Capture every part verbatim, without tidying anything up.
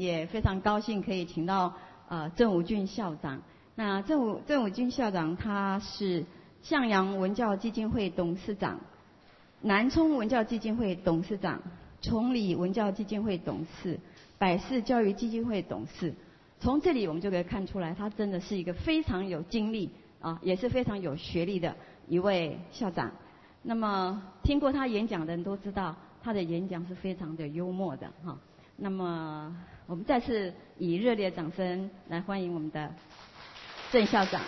也非常高兴可以请到呃郑武俊校长。那郑武郑武俊校长他是向阳文教基金会董事长、南充文教基金会董事长、崇礼文教基金会董事、百世教育基金会董事。从这里我们就可以看出来，他真的是一个非常有经历啊，也是非常有学历的一位校长。那么听过他演讲的人都知道，他的演讲是非常的幽默的哈。那么我们再次以热烈的掌声来欢迎我们的郑校长。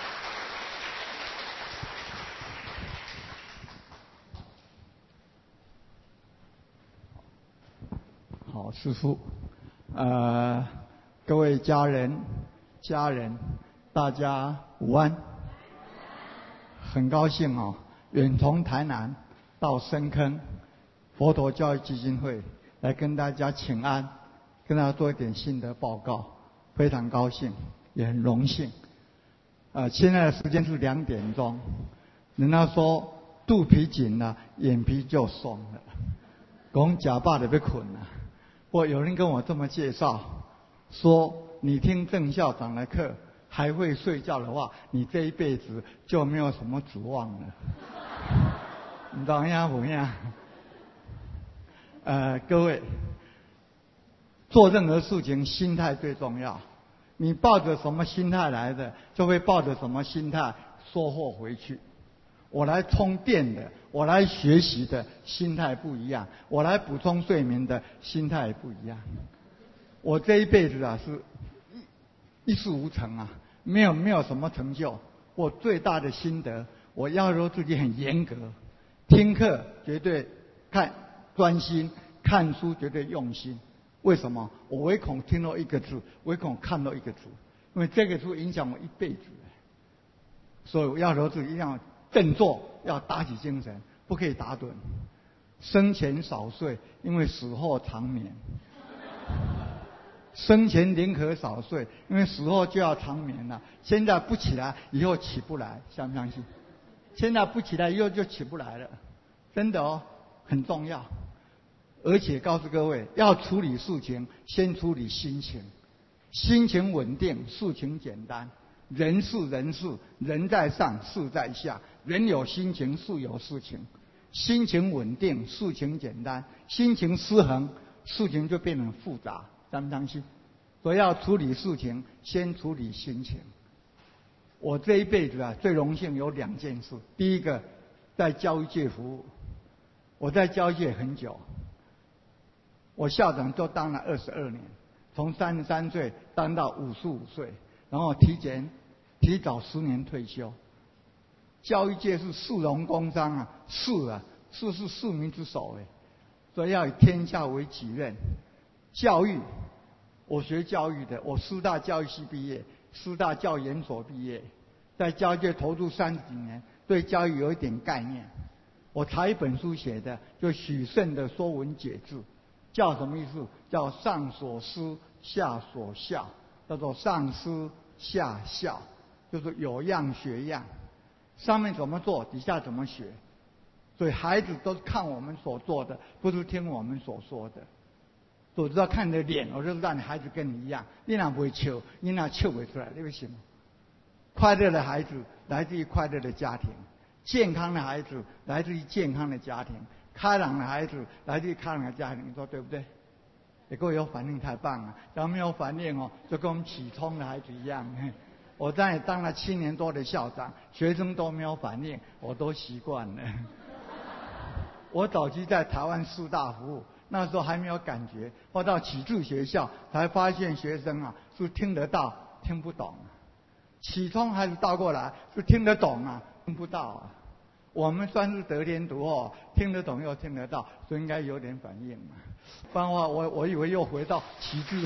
好，师父，呃，各位家人、家人，大家午安。很高兴哦，远从台南到深坑佛陀教育基金会来跟大家请安，跟大家做一点心得报告，非常高兴，也很荣幸。呃，现在的时间是两点钟，人家说肚皮紧了，眼皮就松了，讲假爸的被捆了。或有人跟我这么介绍，说你听郑校长的课还会睡觉的话，你这一辈子就没有什么指望了。你懂呀不呀？呃，各位，做任何事情心态最重要。你抱着什么心态来的，就会抱着什么心态收获回去。我来充电的，我来学习的心态不一样，我来补充睡眠的心态也不一样。我这一辈子啊是一事无成啊，没有没有什么成就。我最大的心得，我要求自己很严格，听课绝对看专心，看书绝对用心。为什么？我唯恐听到一个字，唯恐看到一个字，因为这个字影响我一辈子。所以我要求自己一定要振作，要打起精神，不可以打盹。生前少睡，因为死后长眠。生前宁可少睡，因为死后就要长眠了。现在不起来，以后起不来，相不相信？现在不起来，以后就起不来了，真的哦，很重要。而且告诉各位，要处理事情，先处理心情。心情稳定，事情简单。人是人事，人在上，事在下。人有心情，事有事情。心情稳定，事情简单；心情失衡，事情就变得复杂。相不相信？所以要处理事情，先处理心情。我这一辈子啊，最荣幸有两件事。第一个，在教育界服务。我在教育界很久，我校长都当了二十二年，从三十三岁当到五十五岁。然后提前提早十年退休。教育界是市容工商啊，市啊，市是市民之首哎，所以要以天下为己任。教育，我学教育的，我师大教育系毕业，师大教研所毕业，在教育界投入三十几年，对教育有一点概念。我查一本书写的，就许慎的《说文解字》，叫什么意思？叫上所思，下所效。叫做上思下效，就是有样学样，上面怎么做，底下怎么学。所以孩子都是看我们所做的，不是听我们所说的。我知道看你的脸，我就让你孩子跟你一样。你哪不会笑，你哪笑不出来？为什么？快乐的孩子来自于快乐的家庭，健康的孩子来自于健康的家庭，开朗的孩子来自于开朗的家庭。你说对不对？也各位有反应太棒了，只要没有反应哦，就跟我们启聪的孩子一样。我在也当了七年多的校长，学生都没有反应，我都习惯了。我早期在台湾师大服务，那时候还没有感觉，后到启智学校才发现学生啊是听得到听不懂，启聪还是倒过来是听得懂啊听不到啊。我们算是得天独厚，听得懂又听得到，所以应该有点反应嘛。不然的话，我我以为又回到启智。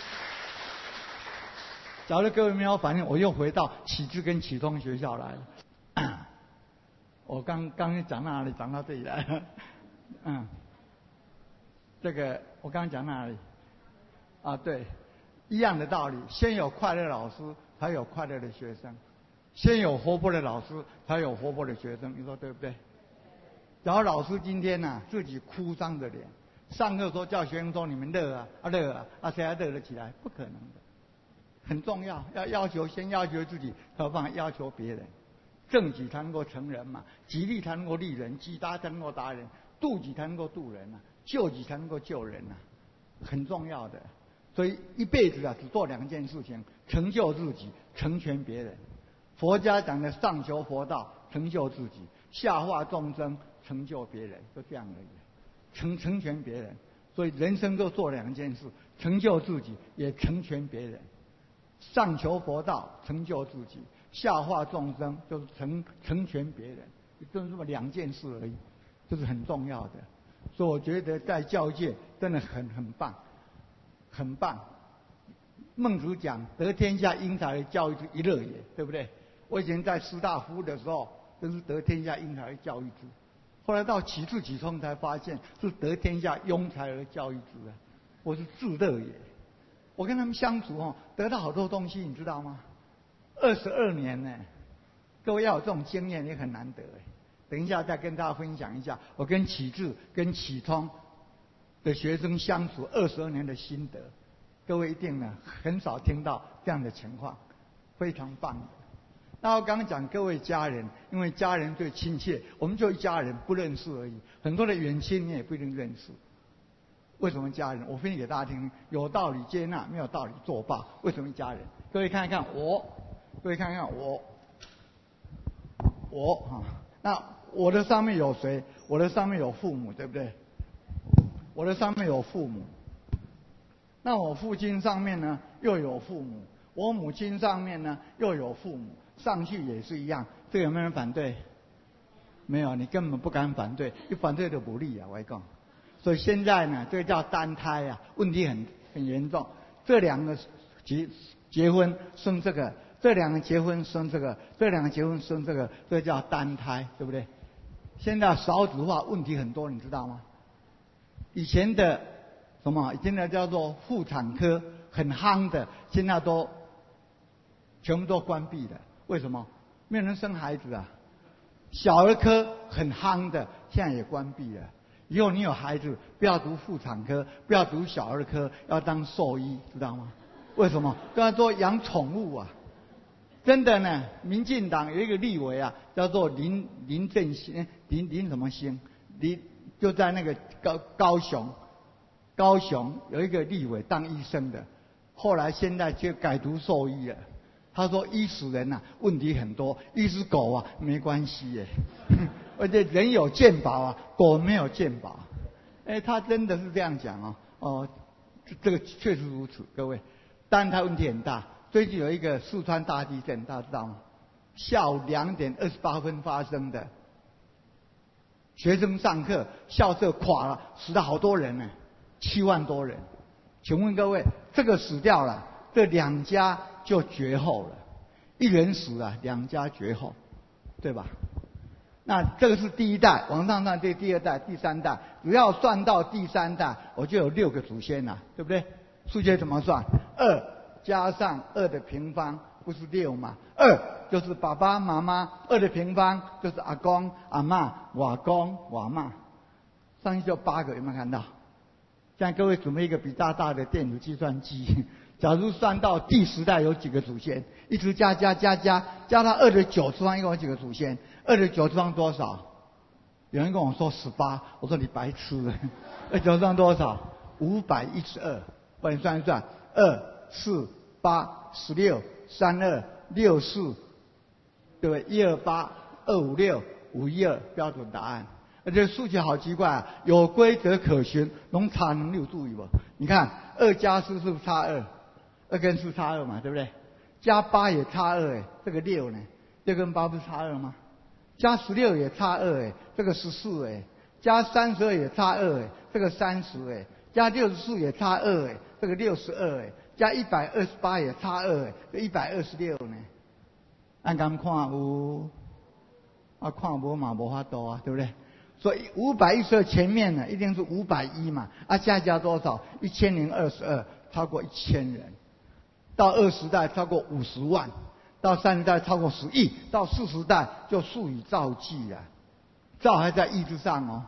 假如各位没有反应，我又回到启智跟启通学校来了。我刚刚讲到哪里？讲到这里来了。嗯，这个我刚刚讲到哪里？啊，对，一样的道理。先有快乐老师，才有快乐的学生；先有活泼的老师，才有活泼的学生。你说对不对？假如老师今天呢、啊、自己哭丧着脸， 上课时候叫学生说你们热啊啊热啊啊谁还热得起来？不可能的，很重要，要要求先要求自己，何况要求别人。正己才能够成人嘛，己力才能够利人，己达才能够达人，度己才能够度人啊，救己才能够救人啊，很重要的。所以一辈子啊，只做两件事情：成就自己，成全别人。佛家讲的上求佛道，成就自己；下化众生，成就别人，就这样而已。成成全别人，所以人生就做两件事：成就自己，也成全别人。上求佛道，成就自己；下化众生，就是成成全别人。就是这么两件事而已，这是很重要的。所以我觉得在教育界真的很很棒，很棒。孟子讲得天下英才而教育之，一乐也，对不对？我以前在师大服务的时候，真是得天下英才而教育之。后来到启智启聪才发现是得天下庸才而教育之啊！我是自乐也。我跟他们相处哦，得到好多东西，你知道吗？二十二年呢，各位要有这种经验也很难得哎。等一下再跟大家分享一下，我跟启智、跟启聪的学生相处二十二年的心得。各位一定呢很少听到这样的情况，非常棒的。那我刚刚讲各位家人，因为家人最亲切，我们就一家人，不认识而已。很多的远亲你也不一定认识。为什么家人？我分析给大家听，有道理接纳，没有道理作罢。为什么家人？各位看一看我，各位看一看我，我哈，那我的上面有谁？我的上面有父母，对不对？我的上面有父母。那我父亲上面呢又有父母，我母亲上面呢又有父母。上去也是一样，这个有没有人反对？没有，你根本不敢反对，一反对就不利啊！我跟你讲，所以现在呢，这个叫单胎啊，问题很很严重。这两个结结婚生这个，这两个结婚生这个，这两个结婚生这个，这叫单胎，对不对？现在少子化问题很多，你知道吗？以前的什么，现在叫做妇产科很夯的，现在都全部都关闭了。为什么？没有人生孩子啊。小儿科很夯的，现在也关闭了。以后你有孩子，不要读妇产科，不要读小儿科，要当兽医，知道吗？为什么？都要做养宠物啊！真的呢，民进党有一个立委啊，叫做林林正兴，林林什么兴？林就在那个高高雄，高雄有一个立委当医生的，后来现在就改读兽医了。他说医死人呐、啊，问题很多，医死狗啊没关系耶，而且人有健保啊，狗没有健保。哎，他真的是这样讲哦，哦，这个确实如此，各位。但他问题很大，最近有一个四川大地震，大家知道吗？下午两点二十八分发生的，学生上课，校舍垮了，死了好多人呢，七万多人。请问各位，这个死掉了，这两家就绝后了，一人死了，两家绝后，对吧？那这个是第一代，往上算这第二代、第三代，只要算到第三代，我就有六个祖先了，对不对？数学怎么算？二加上二的平方不是六吗？二就是爸爸妈妈，二的平方就是阿公、阿嬷、外公、外嬷，上去就八个，有没有看到？现在各位准备一个比较大的电子计算机。假如算到第十代有几个祖先，一直加加加加加到二的九次方，一共有几个祖先？二的九次方多少？有人跟我说十八，我说你白痴了。二九次方多少？五百一十二。帮你算一算，二四八十六，三二六四，对不对？一二八二五六五一二，标准答案。而且数学好奇怪啊，有规则可循，能差能六注意不？你看二加四是不是差二？二跟四差二嘛，对不对？加八也差二哎，这个六呢？六跟八不是差二吗？加十六也差二哎，这个十四哎。加三十二也差二哎，这个三十哎。加六十四也差二哎，这个六十二哎。加一百二十八也差二哎，这一百二十六呢？按刚看有，啊看无嘛无法度啊，对不对？所以五百一十二前面呢，一定是五百一嘛，啊加加多少？一千零二十二，超过一千人。到二十代超过五十万，到三十代超过十亿，到四十代就数以兆计啊！兆还在亿之上哦。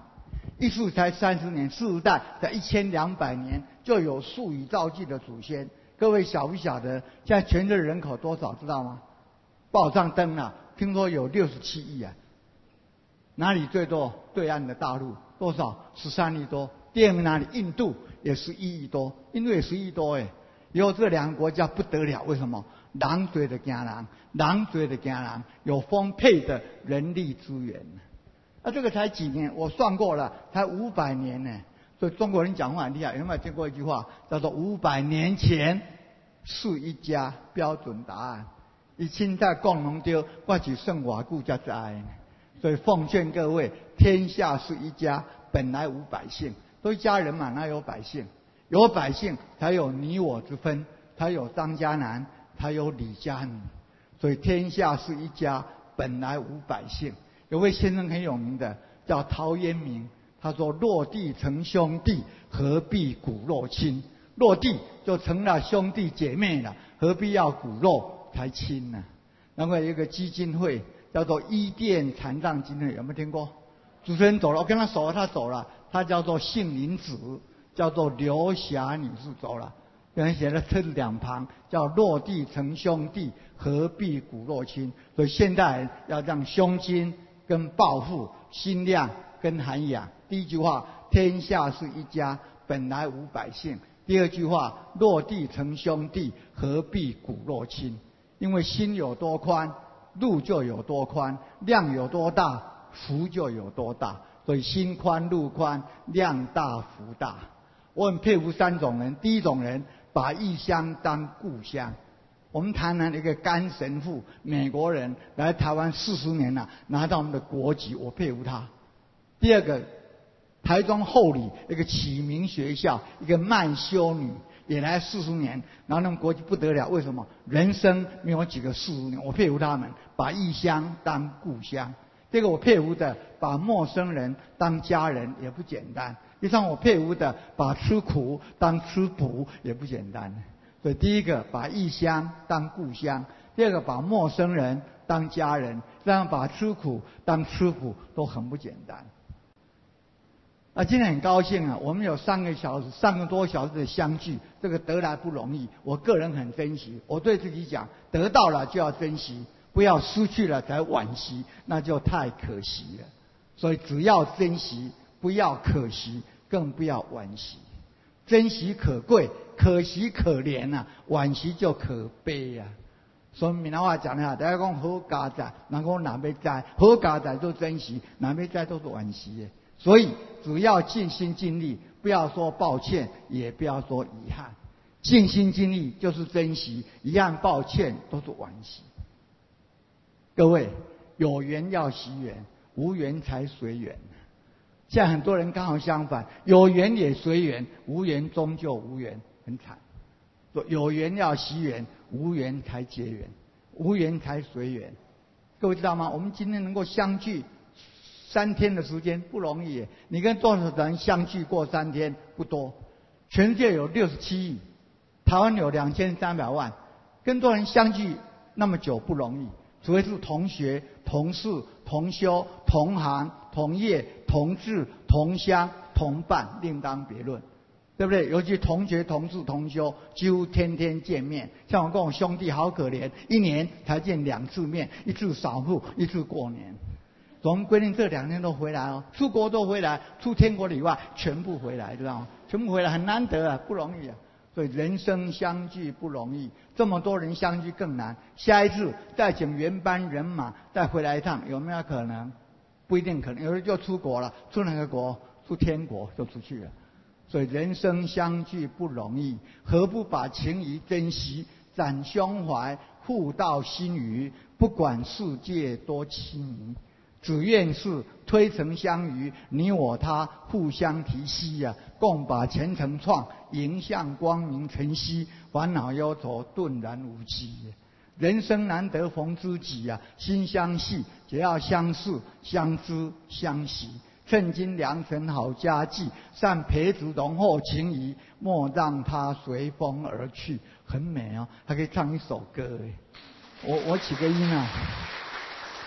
一世才三十年，四代在一千两百年就有数以兆计的祖先。各位晓不晓得，现在全世界人口多少知道吗？报上登了，听说有六十七亿啊。哪里最多？对岸的大陆多少？十三亿多。第二名哪里？印度也十一亿多，印度也十亿多哎。以后这两个国家不得了，为什么？狼追的惊人，狼追的惊人，有丰沛的人力资源。啊，这个才几年，我算过了，才五百年呢。所以中国人讲话很厉害，有没有听过一句话叫做五百年前是一家标准答案？以现在讲农丢，我是算偌久才知道。所以奉劝各位，天下是一家，本来无百姓，都一家人嘛，哪有百姓？有百姓才有你我之分，才有张家南，才有李家女。所以天下是一家，本来无百姓。有位先生很有名的，叫陶渊明。他说：“落地成兄弟，何必骨肉亲？落地就成了兄弟姐妹了，何必要骨肉才亲呢？”难怪有一个基金会叫做伊甸残障基金会，有没有听过？主持人走了，我跟他熟了，他走了。他叫做杏林子，叫做刘霞女士走了。有人写了这两旁叫“落地成兄弟，何必骨肉亲”。所以现代人要让胸襟跟抱负、心量跟涵养。第一句话，天下是一家，本来无百姓。第二句话，落地成兄弟，何必骨肉亲？因为心有多宽，路就有多宽；量有多大，福就有多大。所以心宽路宽，量大福大。我很佩服三种人。第一种人把异乡当故乡。我们台南的一个甘神父，美国人来台湾四十年了，拿到我们的国籍，我佩服他。第二个，台中后里一个启明学校，一个曼修女也来四十年，然后那们国际不得了，为什么？人生没有几个四十年，我佩服他们，把异乡当故乡。这个我佩服的，把陌生人当家人也不简单。就像我佩服的，把吃苦当吃补也不简单。所以第一个把异乡当故乡，第二个把陌生人当家人，这样把吃苦当吃补都很不简单。啊，今天很高兴啊，我们有三个小时、三个多小时的相聚，这个得来不容易，我个人很珍惜。我对自己讲，得到了就要珍惜，不要失去了才惋惜，那就太可惜了。所以只要珍惜，不要可惜，更不要惋惜。珍惜可贵，可惜可怜啊，惋惜就可悲啊。所以闽南话讲的啊，大家讲好家在，人讲哪要在，好家在都珍惜，哪要在都是惋惜的。所以只要尽心尽力，不要说抱歉，也不要说遗憾。尽心尽力就是珍惜，遗憾抱歉都是惋惜。各位，有缘要惜缘，无缘才随缘。现在很多人刚好相反，有缘也随缘，无缘终究无缘，很惨。有缘要惜缘，无缘才结缘，无缘才随缘。各位知道吗？我们今天能够相聚三天的时间不容易，你跟多少人相聚过三天？不多。全世界有六十七亿，台湾有两千三百万，跟多少人相聚那么久不容易。除非是同学、同事、同修、同行、同业、同志、同乡、同伴，另当别论，对不对？尤其同学、同事、同修，几乎天天见面。像我跟我兄弟好可怜，一年才见两次面，一次扫墓，一次过年。我们规定这两天都回来哦，出国都回来，出天国以外全部回来，知道吗？全部回来很难得啊，不容易啊。所以人生相聚不容易，这么多人相聚更难。下一次再请原班人马再回来一趟，有没有可能？不一定可能，有人就出国了，出哪个国？出天国就出去了。所以人生相聚不容易，何不把情谊珍惜，展胸怀，互道心语，不管世界多凄迷。只愿是推诚相遇，你我他互相提携呀、啊，共把前程创，迎向光明晨曦，烦恼忧愁顿然无期。人生难得逢知己呀、啊，心相系，只要相识、相知、相惜。趁今良辰好佳绩，善培植浓厚情谊，莫让它随风而去。很美哦，还可以唱一首歌哎，我我起个音啊。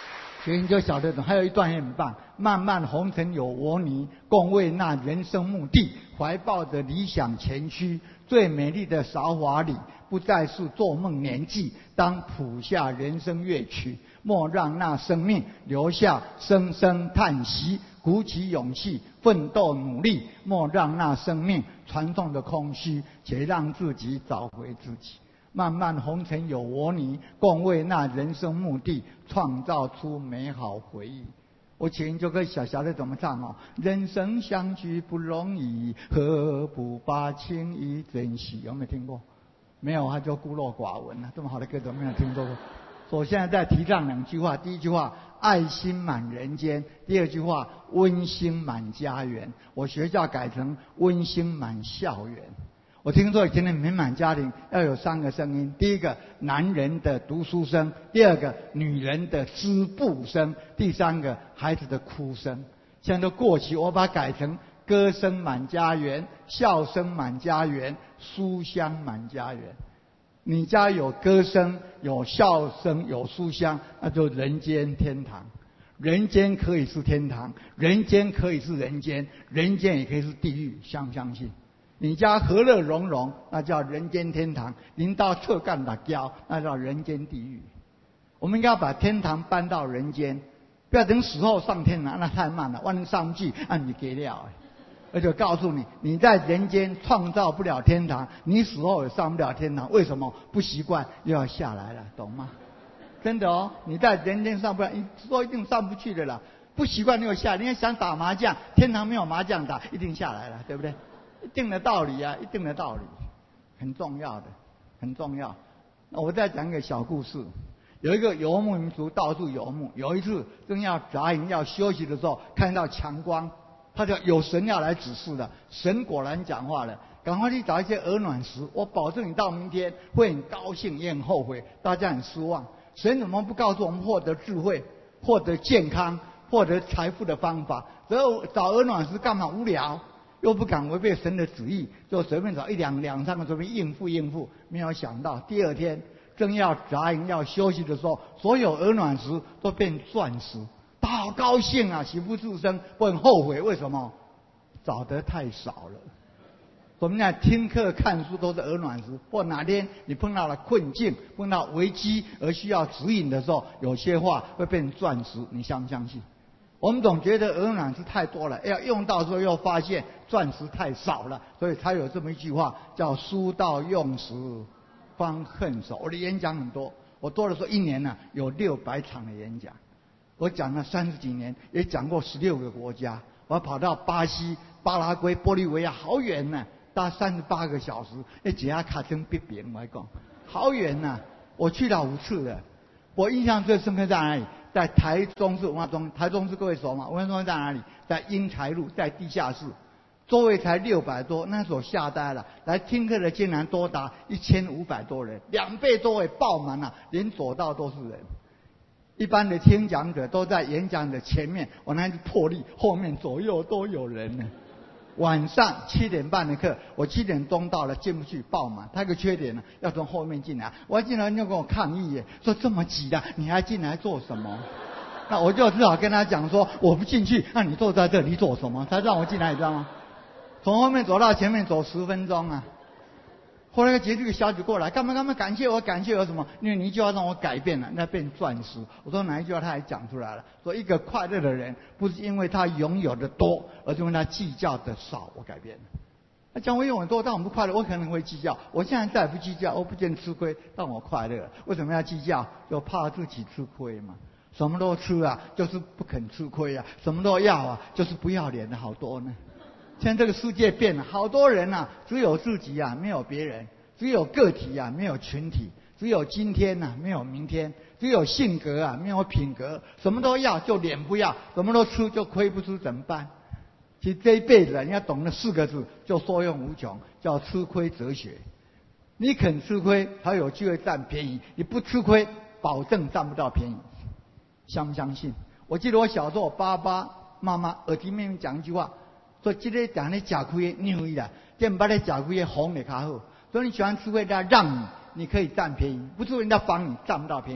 学员就晓得懂。还有一段也很棒，漫漫红尘有我你，共为那人生目的，怀抱着理想前驱，最美丽的韶华里，不再是做梦年纪，当谱下人生乐曲，莫让那生命留下声声叹息，鼓起勇气奋斗努力，莫让那生命传送的空虚，且让自己找回自己。漫漫红尘有我你，共为那人生目的，创造出美好回忆。我请就可以小小的怎么唱哦？人生相聚不容易，何不把情谊珍惜？有没有听过？没有，他就孤陋寡闻了。这么好的歌都没有听说过。所以我现在在提倡两句话：第一句话，爱心满人间；第二句话，温馨满家园。我学校改成温馨满校园。我听说以前的美满家庭要有三个声音：第一个，男人的读书声；第二个，女人的织布声；第三个，孩子的哭声。现在都过期，我把它改成歌声满家园，笑声满家园，书香满家园。你家有歌声，有笑声，有书香，那就人间天堂。人间可以是天堂，人间可以是人间，人间也可以是地狱，相不相信？你家和乐融融，那叫人间天堂；您到侧干打胶，那叫人间地狱。我们应该把天堂搬到人间，不要等死后上天堂，那太慢了，万一上不去，按你给了。而且告诉你，你在人间创造不了天堂，你死后也上不了天堂。为什么？不习惯又要下来了，懂吗？真的哦，你在人间上不了，你说一定上不去的啦。不习惯又下来，你想打麻将，天堂没有麻将打，一定下来了，对不对？一定的道理啊，一定的道理，很重要的，很重要。那我再讲一个小故事。有一个游牧民族到处游牧，有一次正要扎营要休息的时候，看到强光，他就有神要来指示了。神果然讲话了，赶快去找一些鹅卵石，我保证你到明天会很高兴也很后悔，大家很失望。神怎么不告诉我们获得智慧、获得健康、获得财富的方法？只有找鹅卵石干嘛？无聊。又不敢违背神的旨意，就随便找一两两三个随便应付应付。没有想到第二天正要扎营要休息的时候，所有鹅卵石都变钻石，他好高兴啊，喜不自胜，不很后悔。为什么？找得太少了。我们俩听课看书都是鹅卵石，或哪天你碰到了困境、碰到危机而需要指引的时候，有些话会变钻石，你相不相信？我们总觉得鹅卵石太多了，要用到的时候又发现钻石太少了，所以才有这么一句话叫“书到用时方恨少”。我的演讲很多，我多的时候一年呢、啊、有六百场的演讲，我讲了三十几年，也讲过十六个国家，我跑到巴西、巴拉圭、玻利维亚，好远呢、啊，搭三十八个小时，一节下卡车必扁，我还讲好远呐、啊，我去了五次了。我印象最深刻在哪里？在台中市文化中心，台中市各位熟吗？文化中心在哪里？在英才路，在地下室，座位才六百多，那时候吓呆了。来听课的竟然多达一千五百多人，两倍座位爆满了，连走道都是人。一般的听讲者都在演讲的前面，我那是破例，后面左右都有人呢。晚上七点半的课，我七点钟到了，进不去，爆满。它有个缺点呢，要从后面进来。我进来人就跟我抗议耶，说这么挤的，你还进来做什么？那我就只好跟他讲说，我不进去，那你坐在这里做什么？他让我进来，你知道吗？从后面走到前面走十分钟啊。后来结这个小姐过来，干嘛干嘛感谢我，感谢我什么？因为你一句话让我改变了，那变钻石。我说哪一句话他还讲出来了，说一个快乐的人不是因为他拥有的多，而是因为他计较的少。我改变了。他讲我拥有多，但我不快乐，我可能会计较。我现在再也不计较，我不见吃亏，但我快乐。为什么要计较？就怕自己吃亏嘛。什么都吃啊，就是不肯吃亏啊；什么都要啊，就是不要脸的好多呢。现在这个世界变了，好多人啊，只有自己啊，没有别人；只有个体啊，没有群体；只有今天啊，没有明天；只有性格啊，没有品格。什么都要，就脸不要；什么都吃，就亏不吃，怎么办？其实这一辈子啊，你要懂了四个字，就受用无穷，叫吃亏哲学。你肯吃亏，才有机会占便宜；你不吃亏，保证占不到便宜。相不相信？我记得我小时候，我爸爸妈妈耳提面命讲一句话。所以这个讲你吃亏牛一啦，这不你吃亏红的较好。所以你喜欢吃亏，人家让你，你可以占便宜；不是人家帮你，占不到便宜。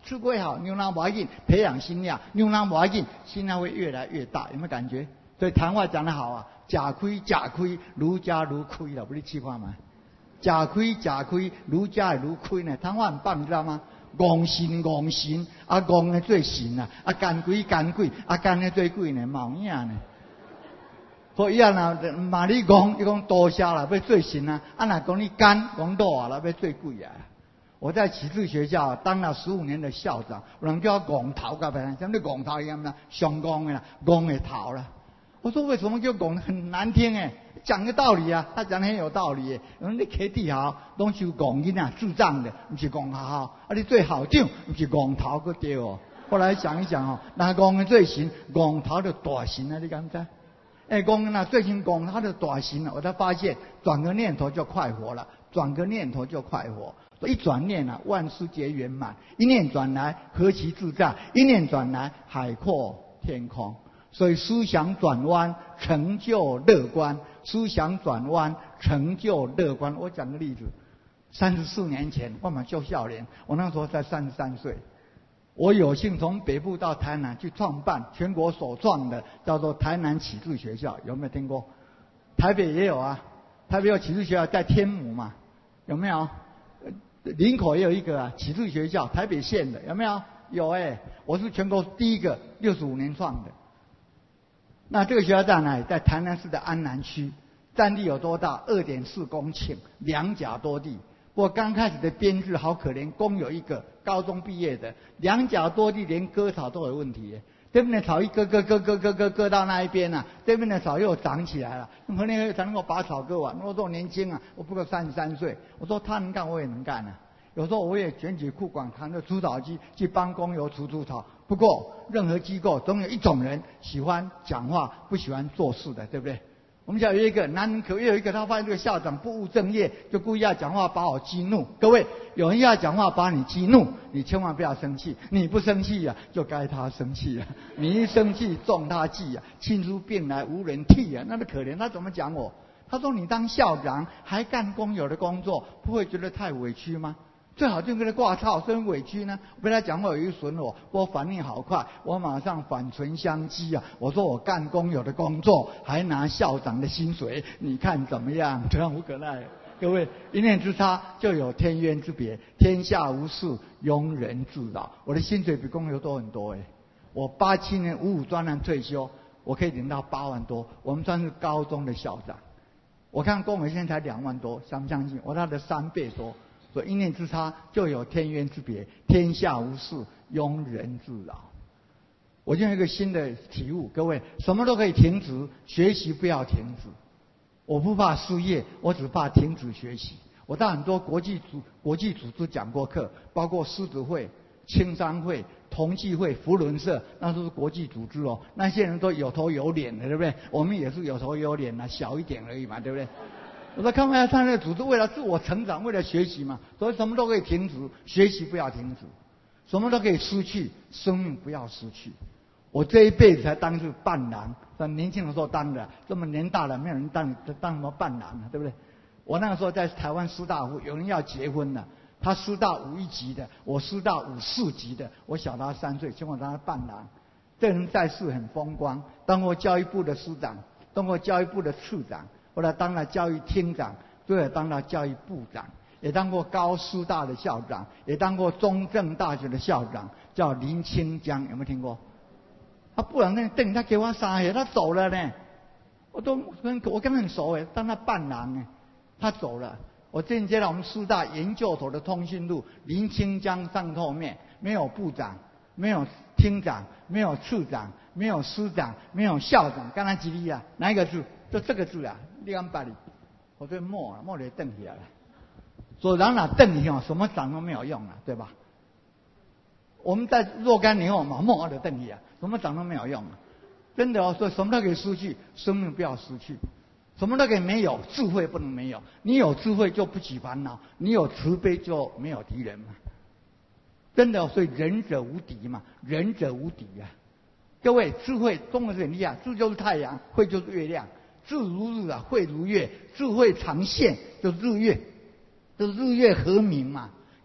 吃亏好，牛腩不要紧，培养心量，牛腩不要紧，心量会越来越大，有没有感觉？所以谈话讲得好啊，假亏假亏，如家如亏了，不是气话吗？假亏假亏，如家如亏呢，谈话很棒，你知道吗？戆神戆神，啊戆的最神啊，啊干鬼干鬼，啊干的最鬼呢，冇影呢。所以啊，那嘛你讲，你讲多谢啦，要最神啊，啊那讲你干，讲多啊啦，要最贵啊。我在启智学校当了十五年的校长，有人叫我戆头噶呗，像你戆头一样啦，上戆的啦，戆的头啦。我说为什么叫戆？很难听哎，讲个道理啊，他讲得很有道理。人你开地好，拢是戆囡仔智障的，不是戆好好。啊，你最好听，不是戆头个对哦。后来想一想哦，那戆的最行，戆头的大行啊，你敢知？哎，讲那最近讲他的大行了，我才发现转个念头就快活了，转个念头就快活。一转念啊，万事皆圆满；一念转来，何其自在；一念转来，海阔天空。所以思想转弯，成就乐观；思想转弯，成就乐观。我讲个例子，三十四年前，我嘛就少年，我那时候才三十三岁。我有幸从北部到台南去创办全国首创的叫做台南启智学校，有没有听过？台北也有啊，台北有启智学校在天母嘛，有没有？林口也有一个啊，启智学校，台北县的有没有？有哎、欸，我是全国第一个，六十五年创的。那这个学校在哪里？在台南市的安南区，占地有多大？二点四公顷，两甲多地。不过刚开始的编制好可怜，公有一个，高中毕业的，两甲多地连割草都有问题。这边的草一割割割割割割割到那一边啊，这边的草又长起来了。何年才能够把草割完？我说我年轻啊，我不过三十三岁。我说他能干，我也能干啊。有时候我也卷起裤管，扛着除草机去帮工友除除草。不过任何机构总有一种人喜欢讲话，不喜欢做事的，对不对？我们家有一个男人，可有一个他发现这个校长不务正业，就故意要讲话把我激怒。各位，有人要讲话把你激怒，你千万不要生气。你不生气呀、啊，就该他生气呀、啊。你一生气中他计呀、啊，气出病来无人替呀、啊，那么可怜。他怎么讲我？他说你当校长还干工友的工作，不会觉得太委屈吗？最好就跟他挂套，真委屈呢。被他讲话有一损我，我反应好快，我马上反唇相讥啊！我说我干工友的工作，还拿校长的薪水，你看怎么样？这样无可奈。各位，一念之差就有天渊之别，天下无事庸人自扰。我的薪水比工友多很多哎，我八七年五五专案退休，我可以领到八万多。我们算是高中的校长，我看工友现在才两万多，相不相信？我他的三倍多。所以一念之差就有天渊之别，天下无事庸人自扰。我就有一个新的体悟，各位，什么都可以停止，学习不要停止。我不怕失业，我只怕停止学习。我到很多国际组国际组织讲过课，包括狮子会、青商会、同济会、福伦社，那都是国际组织哦。那些人都有头有脸的，对不对？我们也是有头有脸的，小一点而已嘛，对不对？我说看看他那个组织为了自我成长，为了学习嘛，所以什么都可以停止，学习不要停止；什么都可以失去，生命不要失去。我这一辈子才当是伴郎，但年轻的时候当的，这么年大了没有人当当什么伴郎啊，对不对？我那个时候在台湾师大附，有人要结婚了，他师大五一级的，我师大五四级的，我小他三岁，请我当他伴郎。这人在世很风光，当过教育部的司长，当过教育部的次长。后来当了教育厅长，最后当了教育部长，也当过高师大的校长，也当过中正大学的校长，叫林清江，有没有听过？他不然那等他给我三岁，他走了呢。我都跟我跟他很熟哎，当他伴郎哎，他走了。我进接到我们师大研究所的通讯录，林清江上后面没有部长，没有厅长，没有次长，没有师长，没有校长，刚才几例啊？哪一个字？就这个字啊，你敢把你，我对墨啊，墨得瞪起来了。所以人哪瞪起哦，什么长都没有用了，对吧？我们在若干年后嘛，墨得瞪起啊，什么长都没有用了，真的哦。所以什么都可以失去，生命不要失去；什么都可以没有，智慧不能没有。你有智慧就不起烦恼，你有慈悲就没有敌人嘛。真的哦，所以仁者无敌嘛，仁者无敌啊。各位，智慧中文是很厉害，智就是太阳，慧就是月亮。智如日啊，慧如月，智慧常现就是日月，就是日月和明嘛。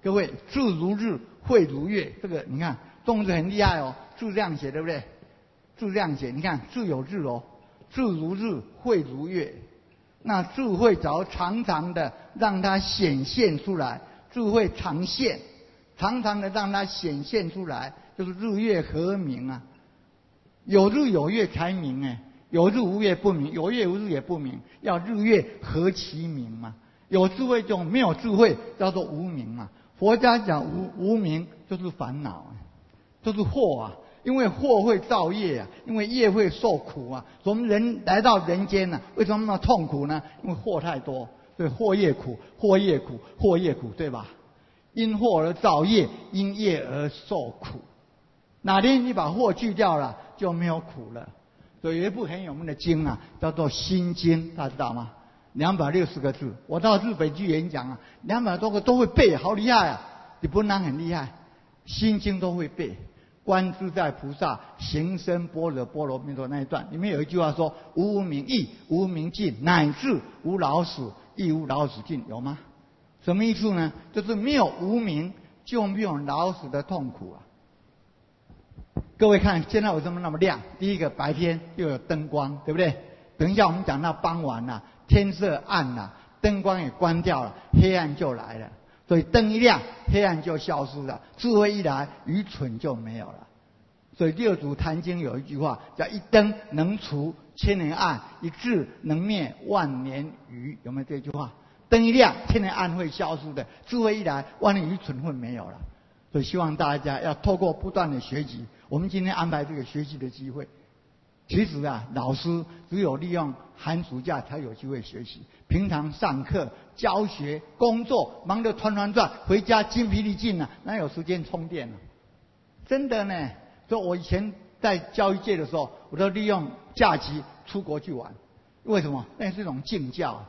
各位，字如日，绘如月，这个你看中字很厉害哦，字这样写对不对？字这样写，你看字有日哦，字如日，绘如月。那智慧只要常常的让它显现出来，智慧常现，常常的让它显现出来，就是日月和明啊。有日有月才明哎，有日无月不明，有月无日也不明，要日月合其明嘛。有智慧就没有智慧，叫做无明嘛。佛家讲无无明就是烦恼，就是祸啊。因为祸会造业啊，因为业会受苦啊。我们人来到人间呢、啊，为什么那么痛苦呢？因为祸太多，所以祸业苦，祸业苦，祸业苦，对吧？因祸而造业，因业而受苦。哪天你把祸去掉了，就没有苦了。所以有一部很有名的经啊，叫做《心经》，大家知道吗？两百六十个字，我到日本去演讲啊，两百多个都会背，好厉害啊！你不能很厉害，《心经》都会背。观自在菩萨行深般若波罗蜜多那一段，里面有一句话说：无无明益，无无明尽，乃至无老死，亦无老死尽。有吗？什么意思呢？就是没有无明，就没有老死的痛苦啊。各位看，现在为什么那么亮？第一个，白天又有灯光，对不对？等一下我们讲到傍晚了、啊，天色暗了，灯光也关掉了，黑暗就来了。所以灯一亮，黑暗就消失了；智慧一来，愚蠢就没有了。所以六祖坛经有一句话叫“一灯能除千年暗，一智能灭万年愚”。有没有这句话？灯一亮，千年暗会消失的；智慧一来，万年愚蠢会没有了。所以希望大家要透过不断的学习，我们今天安排这个学习的机会。其实啊，老师只有利用寒暑假才有机会学习，平常上课、教学、工作忙得团团转，回家精疲力尽了、啊，哪有时间充电呢、啊？真的呢。所以我以前在教育界的时候，我都利用假期出国去玩。为什么？那是一种敬教。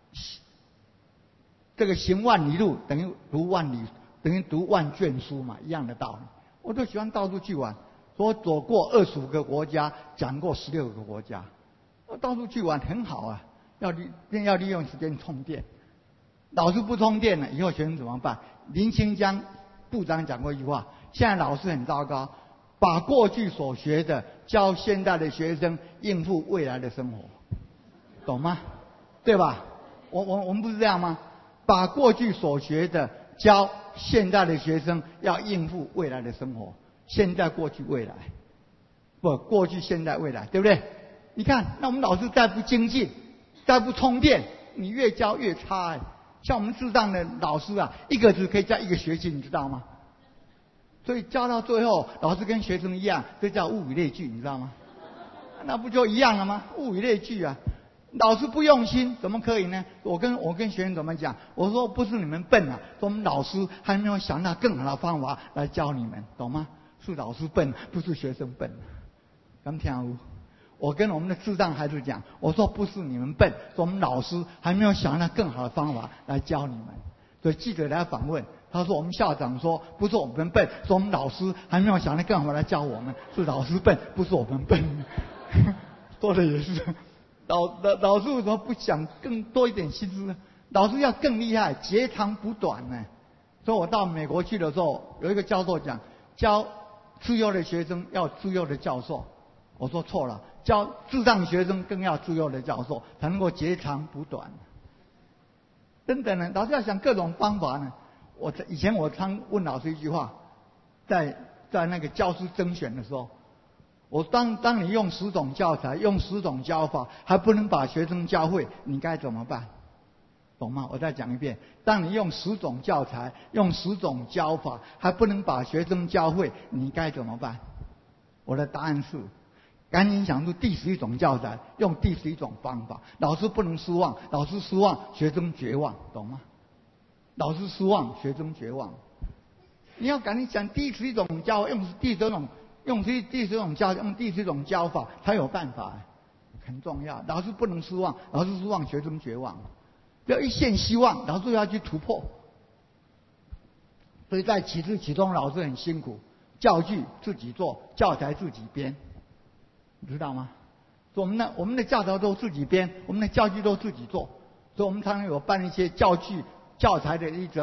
这个行万里路等于读万里，等于读万卷书嘛，一样的道理。我都喜欢到处去玩。说走过二十五个国家，讲过十六个国家，到处去玩很好啊。要利要利用时间充电，老师不充电了，以后学生怎么办？林清江部长讲过一句话：现在老师很糟糕，把过去所学的教现在的学生应付未来的生活，懂吗？对吧？我我我们不是这样吗？把过去所学的教现在的学生要应付未来的生活。现在、过去、未来，不，过去、现在、未来，对不对？你看，那我们老师再不精进，再不充电，你越教越差哎。像我们智障的老师啊，一个字可以教一个学期，你知道吗？所以教到最后，老师跟学生一样，这叫物以类聚，你知道吗？那不就一样了吗？物以类聚啊！老师不用心，怎么可以呢？我跟我跟学生怎么讲？我说不是你们笨啊，我们老师还没有想到更好的方法来教你们，懂吗？是老师笨，不是学生笨。敢听无？我跟我们的智障孩子讲，我说不是你们笨，是我们老师还没有想到更好的方法来教你们。所以记者来访问，他说我们校长说不是我们笨，是我们老师还没有想到更好的来教我们，是老师笨，不是我们笨。说的也是，老老老师为什么不想更多一点心思呢？老师要更厉害，截长补短呢。所以我到美国去的时候，有一个教授讲，教自由的学生要自由的教授，我说错了，教智障学生更要自由的教授，才能够截长补短。真的呢，老师要想各种方法呢。我以前我常问老师一句话，在在那个教师甄选的时候，我当当你用十种教材，用十种教法，还不能把学生教会，你该怎么办？懂吗？我再讲一遍，当你用十种教材，用十种教法，还不能把学生教会，你该怎么办？我的答案是，赶紧想出第十一种教材，用第十一种方法。老师不能失望，老师失望，学生绝望，懂吗？老师失望，学生绝望。你要赶紧想第十一种教，用第十种，用第第十种教，用第十种教法才有办法，很重要。老师不能失望，老师失望，学生绝望。要一线希望，老师要去突破。所以在启智启中，老师很辛苦，教具自己做，教材自己编，你知道吗？所以我们的我们的教材都自己编，我们的教具都自己做，所以我们常常有办一些教具、教材的一个什么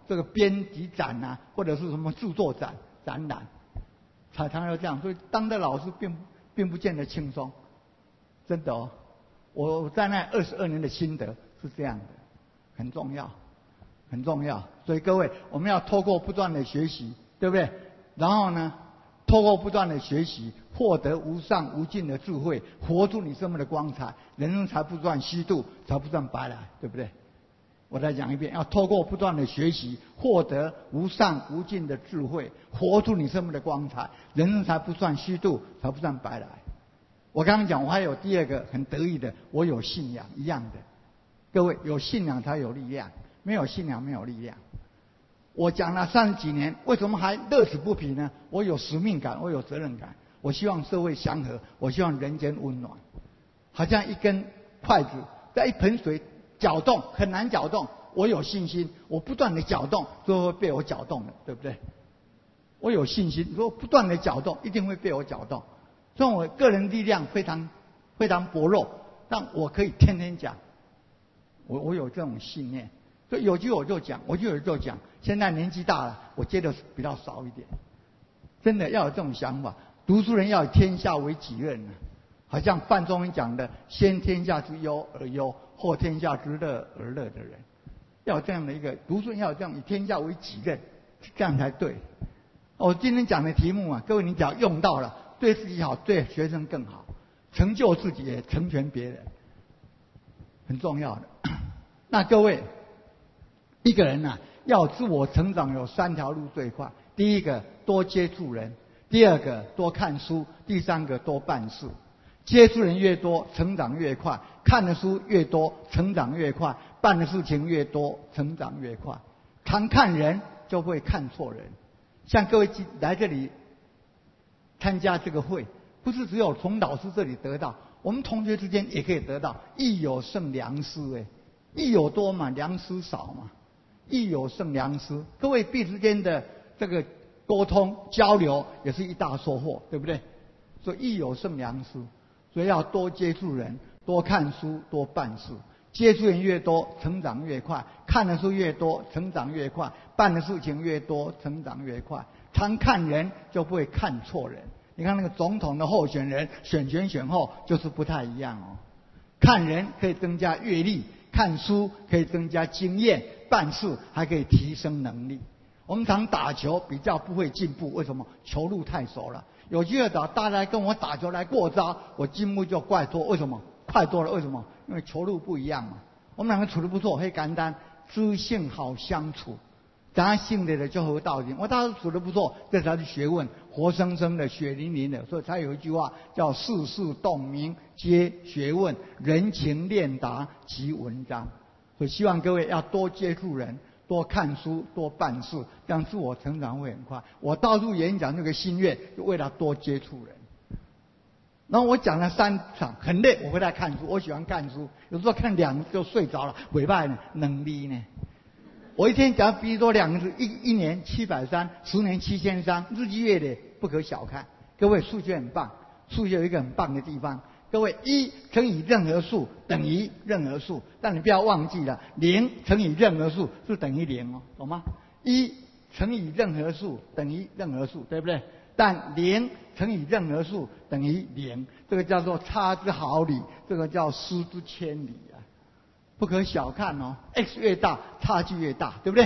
这个编辑展啊，或者是什么著作展展览，才常要这样。所以当的老师并并不见得轻松，真的哦。我在那二十二年的心得是这样的，很重要，很重要。所以各位，我们要透过不断的学习，对不对？然后呢，透过不断的学习，获得无上无尽的智慧，活出你生命的光彩，人生才不算虚度，才不算白来，对不对？我再讲一遍，要透过不断的学习，获得无上无尽的智慧，活出你生命的光彩，人生才不算虚度，才不算白来。我刚刚讲，我还有第二个很得意的，我有信仰，一样的。各位，有信仰才有力量，没有信仰没有力量。我讲了三十几年，为什么还乐此不疲呢？我有使命感，我有责任感，我希望社会祥和，我希望人间温暖。好像一根筷子在一盆水搅动，很难搅动，我有信心，我不断的搅动，最后会被我搅动的，对不对？我有信心，如果不断的搅动，一定会被我搅动。所以我个人力量非常非常薄弱，但我可以天天讲，我我有这种信念。所以有句我就讲，我就有就讲。现在年纪大了，我接的比较少一点。真的要有这种想法，读书人要以天下为己任啊。好像范仲淹讲的“先天下之忧而忧，后天下之乐而乐”的人，要有这样的一个读书人，要有这样以天下为己任，这样才对。我今天讲的题目啊，各位你只要用到了，对自己好，对学生更好，成就自己也成全别人，很重要的。那各位，一个人啊，要自我成长有三条路最快。第一个，多接触人；第二个，多看书；第三个，多办事。接触人越多，成长越快；看的书越多，成长越快；办的事情越多，成长越快。常看人就会看错人。像各位来这里参加这个会，不是只有从老师这里得到，我们同学之间也可以得到。益有胜良师，哎，益有多嘛，良师少嘛。益有胜良师，各位彼此之间的这个沟通交流也是一大收获，对不对？所以益有胜良师，所以要多接触人，多看书，多办事。接触人越多，成长越快；看的书越多，成长越快；办的事情越多，成长越快。常看人就不会看错人。你看那个总统的候选人，选前选后就是不太一样哦。看人可以增加阅历，看书可以增加经验，办事还可以提升能力。我们常打球比较不会进步，为什么？球路太熟了。有机会打，大家来跟我打球来过招，我进步就快多。为什么？快多了。为什么？因为球路不一样嘛。我们两个处得不错，很简单，知性好相处，咱家性的就合道理。我大家处得不错，这才是学问，活生生的，血淋淋的。所以才有一句话叫“世事洞明皆学问，人情练达即文章”。所以希望各位要多接触人，多看书，多办事，这样自我成长会很快。我到处演讲这个心愿，就为了多接触人。然后我讲了三场，很累，我回来看书，我喜欢看书，有时候看两个就睡着了，尾巴呢能力呢。我一天讲比如说两个字，一一年七百三，十年七千三，日积月累不可小看。各位数学很棒，数学有一个很棒的地方。各位，一乘以任何数等于任何数，但你不要忘记了，零乘以任何数是等于零哦，懂吗？一乘以任何数等于任何数，对不对？但零乘以任何数等于零，这个叫做差之毫厘，这个叫失之千里啊，不可小看哦。x 越大，差距越大，对不对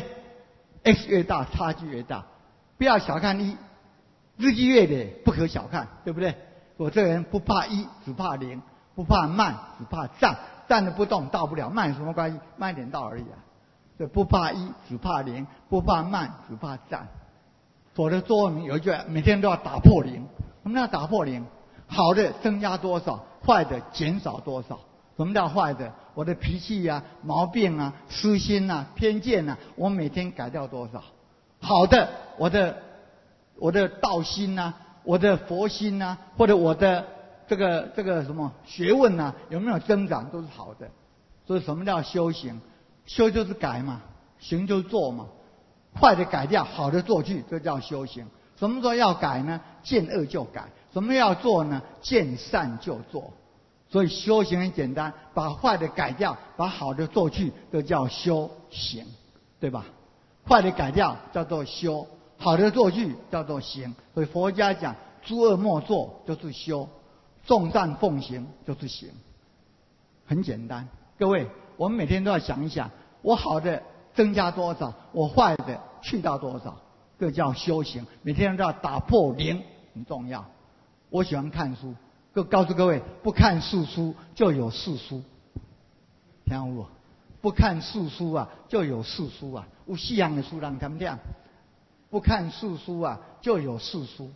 ？x 越大，差距越大，不要小看一，日积月累不可小看，对不对？我这个人不怕一，只怕零；不怕慢，只怕站。站着不动，到不了。慢有什么关系？慢一点到而已啊。对，不怕一，只怕零；不怕慢，只怕站。否则座右铭有一句，每天都要打破零。什么叫打破零？好的增加多少，坏的减少多少。什么叫坏的？我的脾气啊、毛病啊、私心啊、偏见啊，我每天改掉多少？好的，我的我的道心啊。我的佛心啊，或者我的这个这个什么学问啊，有没有增长，都是好的。所以什么叫修行？修就是改嘛，行就是做嘛。坏的改掉，好的做去，这叫修行。什么时候要改呢？见恶就改。什么要做呢？见善就做。所以修行很简单，把坏的改掉，把好的做去，这叫修行，对吧？ 坏的改掉叫做修，好的做去叫做行。所以佛家讲诸恶莫作就是修，众善奉行就是行，很简单。各位，我们每天都要想一想，我好的增加多少，我坏的去掉多少，这叫修行。每天都要打破零，很重要。我喜欢看书，就告诉各位，不看世书就有世书，听有无？不看世书啊，就有世书啊。有西洋的书让他们这样，不看世书啊，就有世书。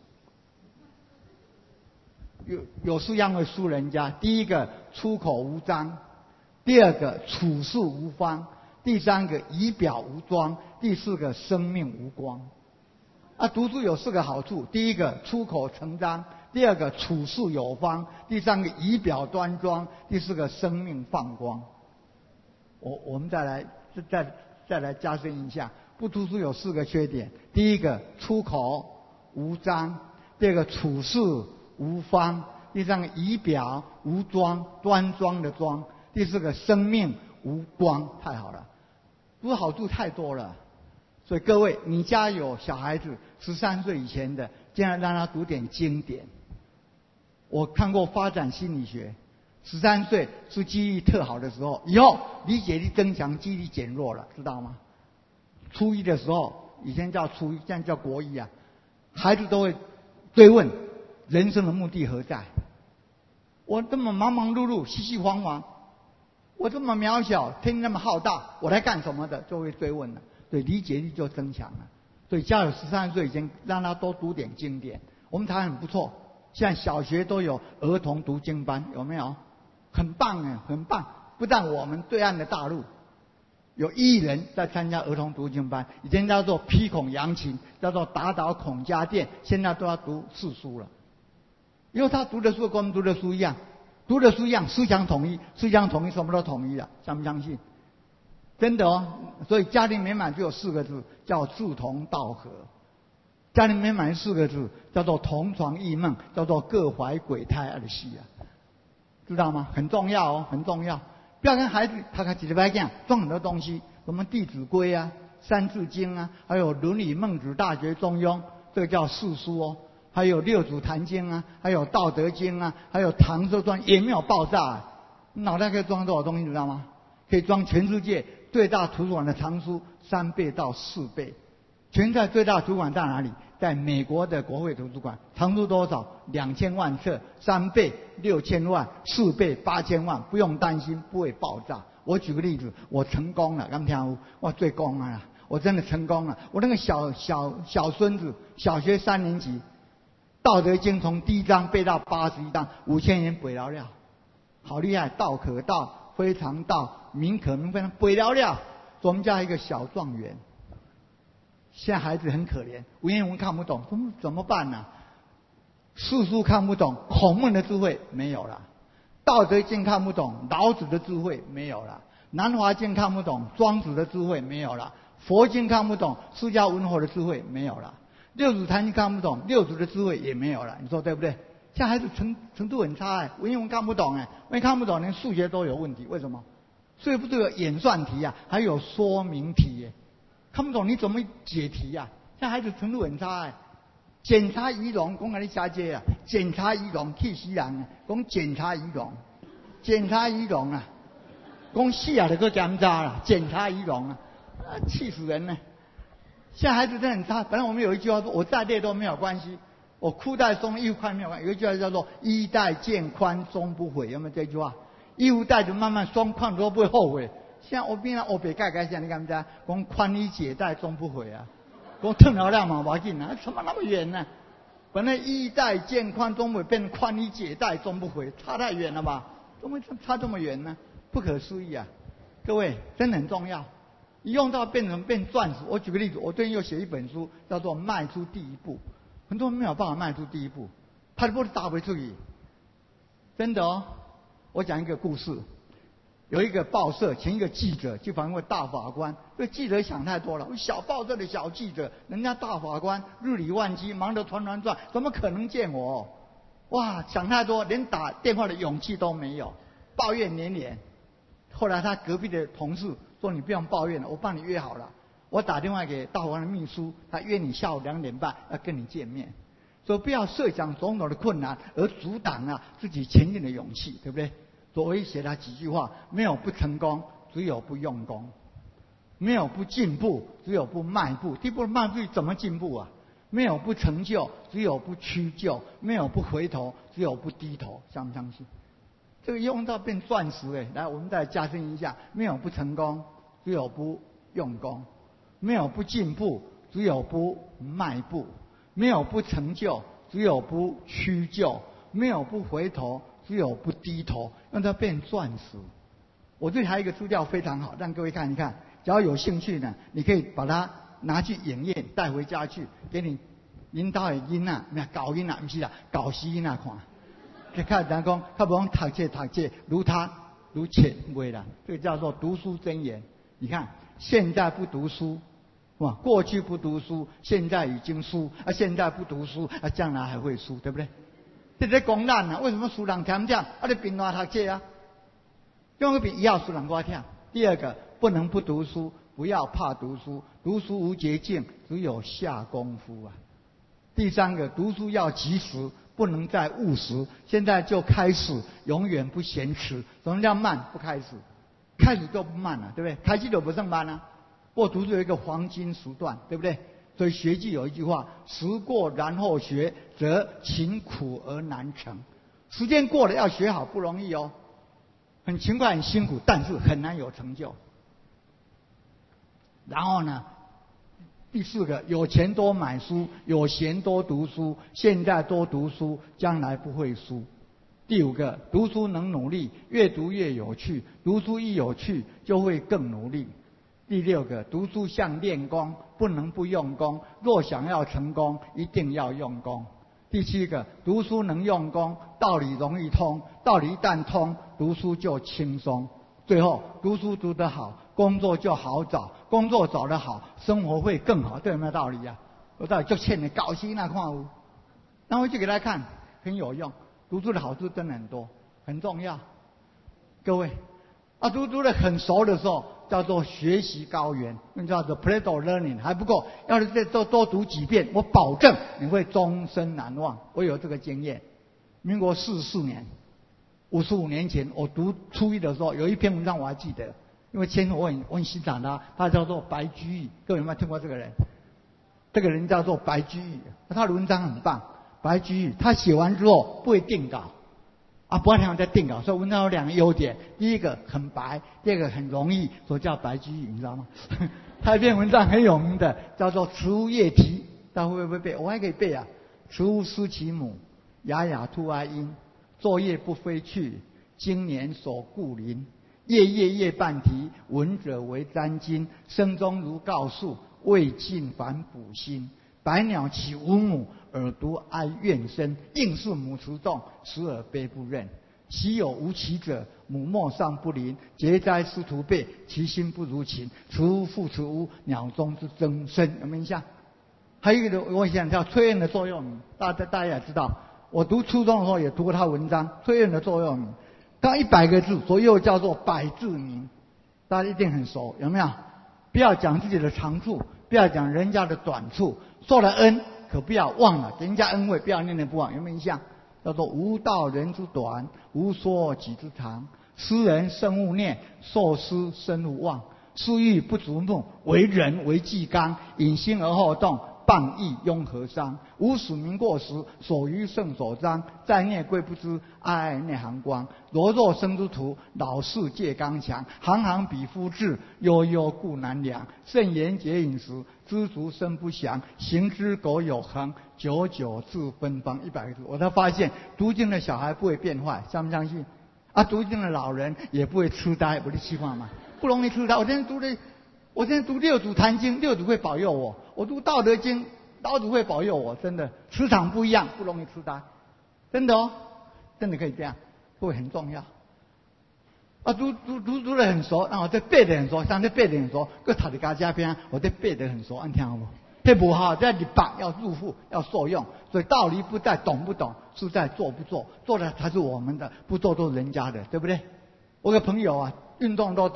有有四样会输人家：第一个出口无章，第二个处事无方，第三个仪表无装，第四个生命无光。啊，读书有四个好处：第一个出口成章，第二个处事有方，第三个仪表端庄，第四个生命放光。我我们再来再再来加深一下，不读书有四个缺点：第一个出口无章，第二个处事无方，第三个仪表无装，端庄的庄，第四个生命无光。太好了，读好处太多了。所以各位，你家有小孩子十三岁以前的，尽量让他读点经典。我看过发展心理学，十三岁是记忆力特好的时候，以后理解力增强，记忆力减弱了，知道吗？初一的时候，以前叫初一，现在叫国一啊，孩子都会追问人生的目的何在？我这么忙忙碌碌、熙熙攘攘，我这么渺小，天那么浩大，我来干什么的？就会追问了，对，理解力就增强了。所以家有十三岁以前，让他多读点经典。我们台湾很不错，现在小学都有儿童读经班，有没有？很棒哎，很棒！不但我们对岸的大陆有一亿人在参加儿童读经班，以前叫做批孔扬琴，叫做打倒孔家店，现在都要读四书了。因为他读的书跟我们读的书一样，读的书一样，思想统一，思想统一什么都统一了，相不相信？真的哦。所以家庭美满只有四个字，叫志同道合。家庭美满四个字叫做同床异梦，叫做各怀鬼胎儿戏啊，知道吗？很重要哦，很重要。不要跟孩子他看几礼拜这样装很多东西，什么《弟子规》啊、《三字经》啊，还有《论语》《孟子》《大学》《中庸》，这个叫四书哦。还有《六祖坛经》啊，还有《道德经》啊，还有《唐诗传》，也没有爆炸啊。脑袋可以装多少东西，你知道吗？可以装全世界最大图书馆的藏书三倍到四倍。全在最大图书馆在哪里？在美国的国会图书馆，藏书多少？两千万册，三倍六千万，四倍八千万，不用担心不会爆炸。我举个例子，我成功了，刚听我最功了，我真的成功了。我那个小小小孙子，小学三年级，《道德经》从第一章背到八十一章，五千年背了了，好厉害！道可道，非常道；名可名，非常背了了。我们家一个小状元。现在孩子很可怜，文言文看不懂，怎么怎么办呢、啊？四书看不懂，孔孟的智慧没有了；道德经看不懂，老子的智慧没有了；南华经看不懂，庄子的智慧没有了；佛经看不懂，释迦文佛的智慧没有了；六祖坛经看不懂，六祖的智慧也没有了。你说对不对？现在孩子程程度很差哎，文言文看不懂哎，文言看不懂，连数学都有问题。为什么？数学不是有演算题啊，还有说明题耶。看不懂你怎么解题呀、啊？现在孩子程度很差哎。检查仪容，讲给你瞎接啊！检查仪容，气死人啊！讲检查仪容，检查仪容啊！讲死啊，就搁检查啦，检查仪容啊！啊，气死人了！现在孩子真的很差。本来我们有一句话说，我再累都没有关系，我裤带松，衣服宽没有关系。有一句话叫做“衣带渐宽终不悔”，有没有这句话？衣服带着慢慢松宽都不会后悔。像我变了，我别盖盖像你敢不敢？讲宽衣解带终不悔啊！讲腾了两毛毛劲啊！怎么那么远呢？本来衣带渐宽终不悔，变宽衣解带终不悔，差太远了吧？怎么差这么远呢？不可思议啊！各位，真的很重要。一用到变成变钻石。我举个例子，我最近又写一本书，叫做《迈出第一步》。很多人没有办法迈出第一步，他的步子打不出去。真的哦，我讲一个故事。有一个报社请一个记者去访问大法官，这记者想太多了，小报社的小记者，人家大法官日理万机，忙得团团转，怎么可能见我？哇，想太多，连打电话的勇气都没有，抱怨连连。后来他隔壁的同事说：“你不用抱怨了，我帮你约好了。” 我打电话给大王的秘书，他约你下午两点半要跟你见面。所以不要设想种种的困难而阻挡啊自己前进的勇气，对不对？所以我也写了几句话：没有不成功，只有不用功；没有不进步，只有不迈步。第一步迈步怎么进步啊？没有不成就，只有不屈就；没有不回头，只有不低头。相不相信？这个用到变钻石哎！来，我们再加深一下：没有不成功，只有不用功；没有不进步，只有不迈步；没有不成就，只有不屈就；没有不回头，只有不低头。让它变钻石。我这里还有一个资料非常好，让各位看一看。只要有兴趣呢，你可以把它拿去影印，带回家去，给你领导的囡仔，咩教囡仔，不是啦，教死囡仔看。就看人讲，他不讲读册读册，如他如浅微啦。这个叫做读书箴言。你看，现在不读书，哇，过去不读书，现在已经输啊，现在不读书啊，将来还会输，对不对？这在讲咱啊，为什么输人听讲？啊，你凭哪读册啊？用个笔也要输人瓜听。第二个，不能不读书，不要怕读书，读书无捷径，只有下功夫啊。第三个，读书要及时，不能再务实，现在就开始，永远不嫌迟。什么叫慢？不开始，开始就不慢了，对不对？开始就不上班了。不过读书有一个黄金时段，对不对？所以学记有一句话：时过然后学，则勤苦而难成。时间过了要学好不容易哦，很勤快很辛苦，但是很难有成就。然后呢，第四个，有钱多买书，有闲多读书，现在多读书，将来不会输。第五个，读书能努力，越读越有趣，读书一有趣就会更努力。第六个，读书像练功，不能不用功，若想要成功，一定要用功。第七个，读书能用功，道理容易通，道理一旦通，读书就轻松。最后，读书读得好，工作就好找，工作找得好，生活会更好，这有没有道理啊？有道理，就欠你搞心那看有，那回去给大家看，很有用。读书的好处真的很多，很重要。各位，啊，读读的很熟的时候，叫做学习高原，那叫做 Plato learning 还不够，要是再多多读几遍，我保证你会终身难忘。我有这个经验。民国四十四年，五十五年前，我读初一的时候，有一篇文章我还记得，因为前我很我很欣赏他，他叫做白居易。各位有没有听过这个人？这个人叫做白居易，他的文章很棒。白居易他写完之后不会定稿，啊，不然他在定稿，所以文章有两个优点：第一个很白，第二个很容易，所以叫白居易，你知道吗？他一篇文章很有名的，叫做《慈乌夜啼》，大家会不会背？我还可以背啊。慈乌思其母，雅雅兔哀音。昼夜不飞去，经年守故林。夜夜夜半啼，闻者为沾巾。声中如告诉，未尽反哺心。百鸟起无母，耳独哀怨声。应是母慈重，时而悲不任。昔有无其者，母莫尚不临。节哉师徒辈，其心不如情。慈乌复慈乌，鸟中之争声。有没有印象？还有一个我想叫催眠的作用，大家大家也知道。我读初中的时候也读过他文章，催眠的作用。刚一百个字左右叫做百字铭，大家一定很熟，有没有？不要讲自己的长处，不要讲人家的短处，受了恩可不要忘了，给人家恩惠不要念念不忘，有没有印象？叫做无道人之短，无说己之长。斯人生勿念，受师生勿忘。私欲不足目，为人为纪纲。隐心而后动，谤义庸何伤？无使民过时，所余圣所彰。在孽贵不知，爱爱内含光。若若生之徒，老世戒刚强。行行比夫志，悠悠故难量。慎言节饮食，知足生不祥。行之苟有恒，久久自芬芳。一百个字，我才发现读经的小孩不会变坏，相不相信？啊，读经的老人也不会痴呆，我的希望嘛，不容易痴呆。我现在读的。我现在读六祖坛经，六祖会保佑我；我读道德经，老祖会保佑我。真的，磁场不一样，不容易痴呆，真的哦，真的可以这样，会很重要。啊，读读读读得很熟，然后再背得很熟，像这背得很熟，搁读在家家边，我再背得很熟，安听好不？这不好，在立法要入户，要受用，所以道理不在懂不懂，是在做不做，做的才是我们的，不做都是人家的，对不对？我个朋友啊，运动都懂。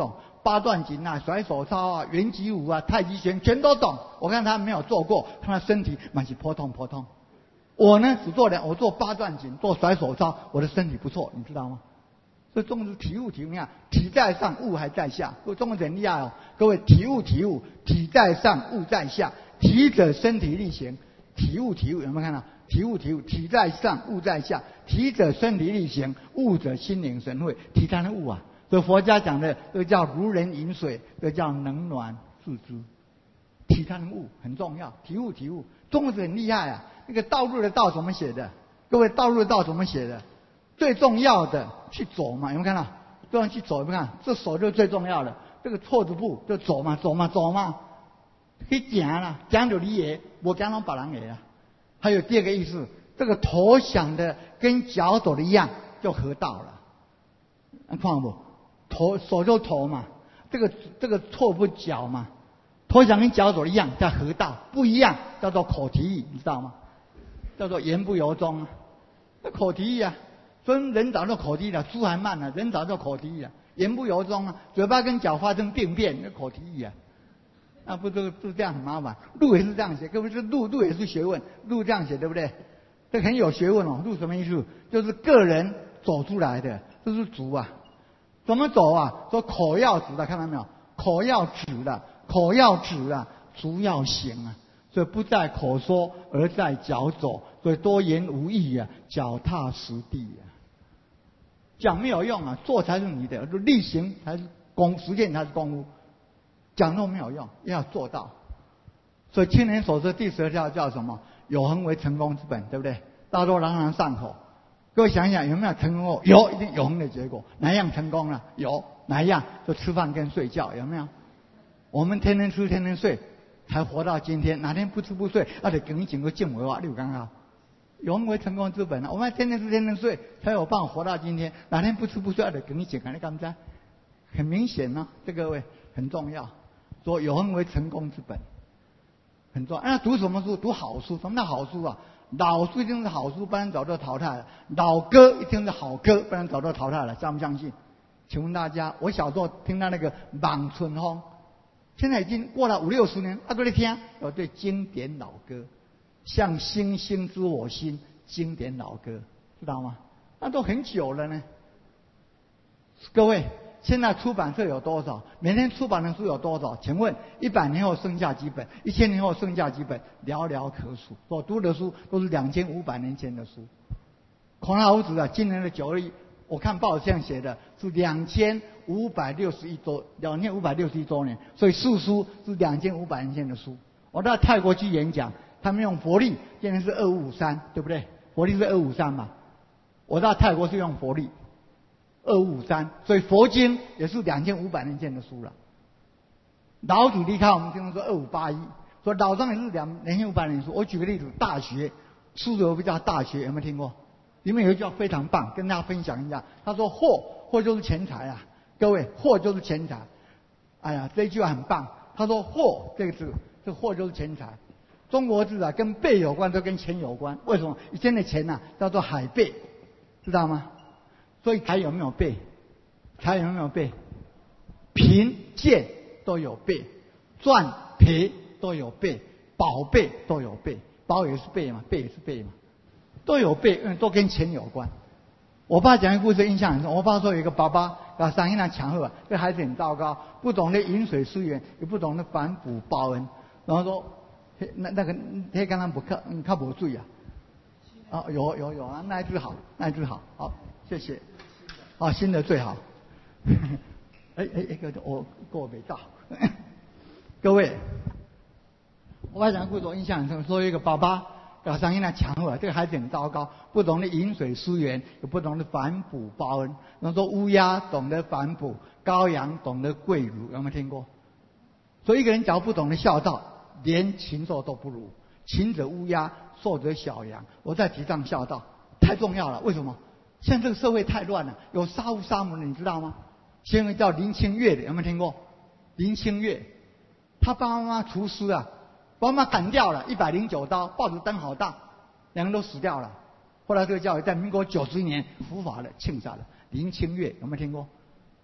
八段锦啊、甩手操啊、圆举舞啊、太极拳全都懂。我看他没有做过，看他身体满是扑通扑通。我呢只做两，我做八段锦，做甩手操，我的身体不错，你知道吗？所以中国是体悟体悟，你看体在上，物还在下。各位中国很厉害哦，各位体悟体悟，体在上，物在下。体者身体力行，体悟体悟，有没有看到？体悟体悟，体在上，物在下。体者身体力行，物者心领神会。体它的物啊，所以佛家讲的这个叫如人饮水，这个叫冷暖自知。体它的物很重要，体悟体悟，中国是很厉害啊。那个道路的道怎么写的？各位，道路的道怎么写的？最重要的去走嘛，有没有看到？这样去走，有没有看？这手就是最重要的。这个错字步就走嘛，走嘛，走嘛。去行啦，行就你的，无行拢别人的啦。还有第二个意思，这个头想的跟脚走的一样，就合道了。你看不？头手就头嘛，这个这个错不脚嘛，头想跟脚走的一样，叫合道，不一样叫做口蹄疫，你知道吗？叫做言不由衷啊，那口蹄疫啊。所以人早就口蹄疫了，猪还慢呢、啊，人早就口蹄疫了，言不由衷啊，嘴巴跟脚发生病变，那口蹄疫啊，那不都都这样很麻烦。路也是这样写，各位，这路路也是学问，路这样写对不对？这很有学问哦。路什么意思？就是个人走出来的，这是足啊。怎么走啊？说口要直的，看到没有？口要直的，口要直啊，足要行啊。所以不在口说，而在脚走。所以多言无益啊，脚踏实地啊。讲没有用啊，做才是你的，就力行才是功，实践才是功夫。讲都没有用，要做到。所以青年守则第十二条叫什么？有恒为成功之本，对不对？大家都朗朗上口。各位想一想，有没有成功过？有，一定有恒的结果。哪一样成功了？有。哪一样？就吃饭跟睡觉，有没有？我们天天吃天天睡，才活到今天。哪天不吃不睡，那得跟你整个敬为话，你有刚好。有恒为成功之本啊！我们天天吃天天睡，才有办法活到今天。哪天不吃不睡，那得跟你讲，你干嘛？很明显呢、啊，这个位很重要。说有恒为成功之本，很重要。那读什么书？读好书。什么叫好书啊？老书一定是好书，不然早就淘汰了；老歌一定是好歌，不然早就淘汰了。相不相信？请问大家，我小时候听到那个《望春风》，现在已经过了五六十年，啊，各位听，有对经典老歌，像星星知我心，经典老歌，知道吗？那都很久了呢。各位，现在出版社有多少？每天出版的书有多少？请问一百年后剩下几本？一千年后剩下几本？寥寥可数。所读的书都是两千五百年前的书。孔老子啊，今年的九二一，我看报这样写的，是两千五百六十一周，两千五百六十一周年。所以四书是两千五百年前的书。我到泰国去演讲，他们用佛历，今年是二五五三，对不对？佛历是二五三嘛。我到泰国是用佛历。二五五三，所以佛经也是两千五百年前的书了。老子离开我们经常说二五八一，说老庄也是两两千五百年书。我举个例子，大学书有个叫大学，有没有听过？里面有一句话非常棒，跟大家分享一下。他说货货就是钱财啊，各位，货就是钱财。哎呀，这一句话很棒。他说货这个字，这个货就是钱财。中国字啊，跟贝有关，都跟钱有关。为什么？以前的钱啊叫做海贝，知道吗？所以财有没有贝？财有没有贝？贫贱都有贝，赚赔都有贝，宝贝都有贝，宝也是贝嘛，贝也是贝嘛，都有贝，因为都跟钱有关。我爸讲一个故事印象很深。我爸说有一个爸爸把上一场抢后啊，这孩子很糟糕，不懂得饮水思源，也不懂得反哺报恩。然后说，那那个那刚刚不看，嗯，看不注意啊。啊，有有有啊，那一只好，那一只好，好，谢谢。啊，新的最好。哎哎哎，我过没到。各位，我把讲故事我印象很深，说有一个爸爸把上一场抢后啊，这个孩子很糟糕，不懂得饮水思源，也不懂得反哺报恩。然后说乌鸦懂得反哺，羔羊懂得跪乳，有没有听过？所以一个人只要不懂得孝道，连禽兽都不如。禽者乌鸦，兽者小羊。我在提倡孝道，太重要了。为什么？现在这个社会太乱了，有杀父杀母的，你知道吗？现在叫林清月的，有没有听过？林清月，他爸爸妈妈厨师啊，把妈妈砍掉了，一百零九刀，报纸登好大，两个人都死掉了。后来这个教育在民国九十年伏法了，庆杀了。林清月有没有听过？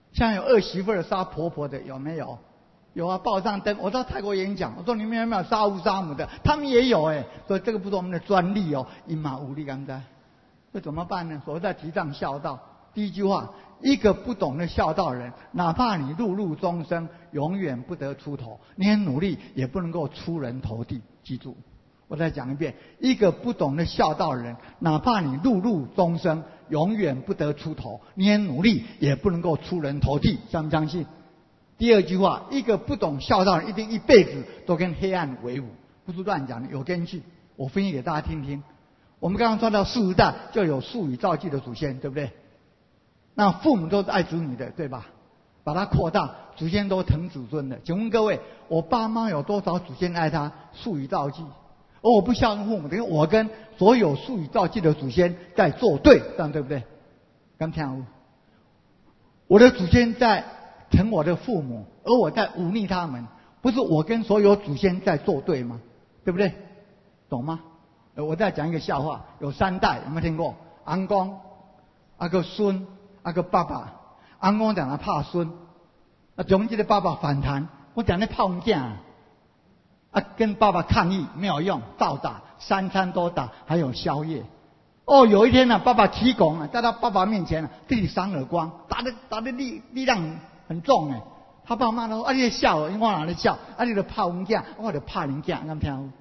像有儿媳妇的杀婆婆的有没有？有啊，报上登。我到泰国演讲，我说你们有没有杀父杀母的？他们也有哎，所以这个不是我们的专利哦，阴马无力刚才。这怎么办呢？所谓在提倡孝道，第一句话，一个不懂得孝道人，哪怕你碌碌终生，永远不得出头。你很努力，也不能够出人头地。记住，我再讲一遍，一个不懂得孝道人，哪怕你碌碌终生，永远不得出头。你很努力，也不能够出人头地。相不相信？第二句话，一个不懂孝道人，一定一辈子都跟黑暗为伍，不是乱讲的，有根据。我分析给大家听听。我们刚刚说到四十代就有数以兆计的祖先，对不对？那父母都是爱子女的，对吧？把它扩大，祖先都疼子孙的。请问各位，我爸妈有多少祖先爱他？数以兆计。而我不孝顺父母，等于我跟所有数以兆计的祖先在作对，这样对不对？刚听好，我的祖先在疼我的父母，而我在忤逆他们，不是我跟所有祖先在作对吗？对不对？懂吗？我再讲一个笑话，有三代，有没有听过？阿公、阿个孙、阿个爸爸。阿公讲他怕孙，啊，总之的爸爸反弹，我讲那怕我囝，啊，跟爸爸抗议没有用，照打，三餐都打，还有宵夜。哦，有一天呢、啊，爸爸起拱了，在他爸爸面前啊，自己扇耳光，打的打的力力量很重哎。他爸骂他说：“啊，你在笑，因为我哪在笑？啊，你在怕我囝，我就怕人囝，敢听？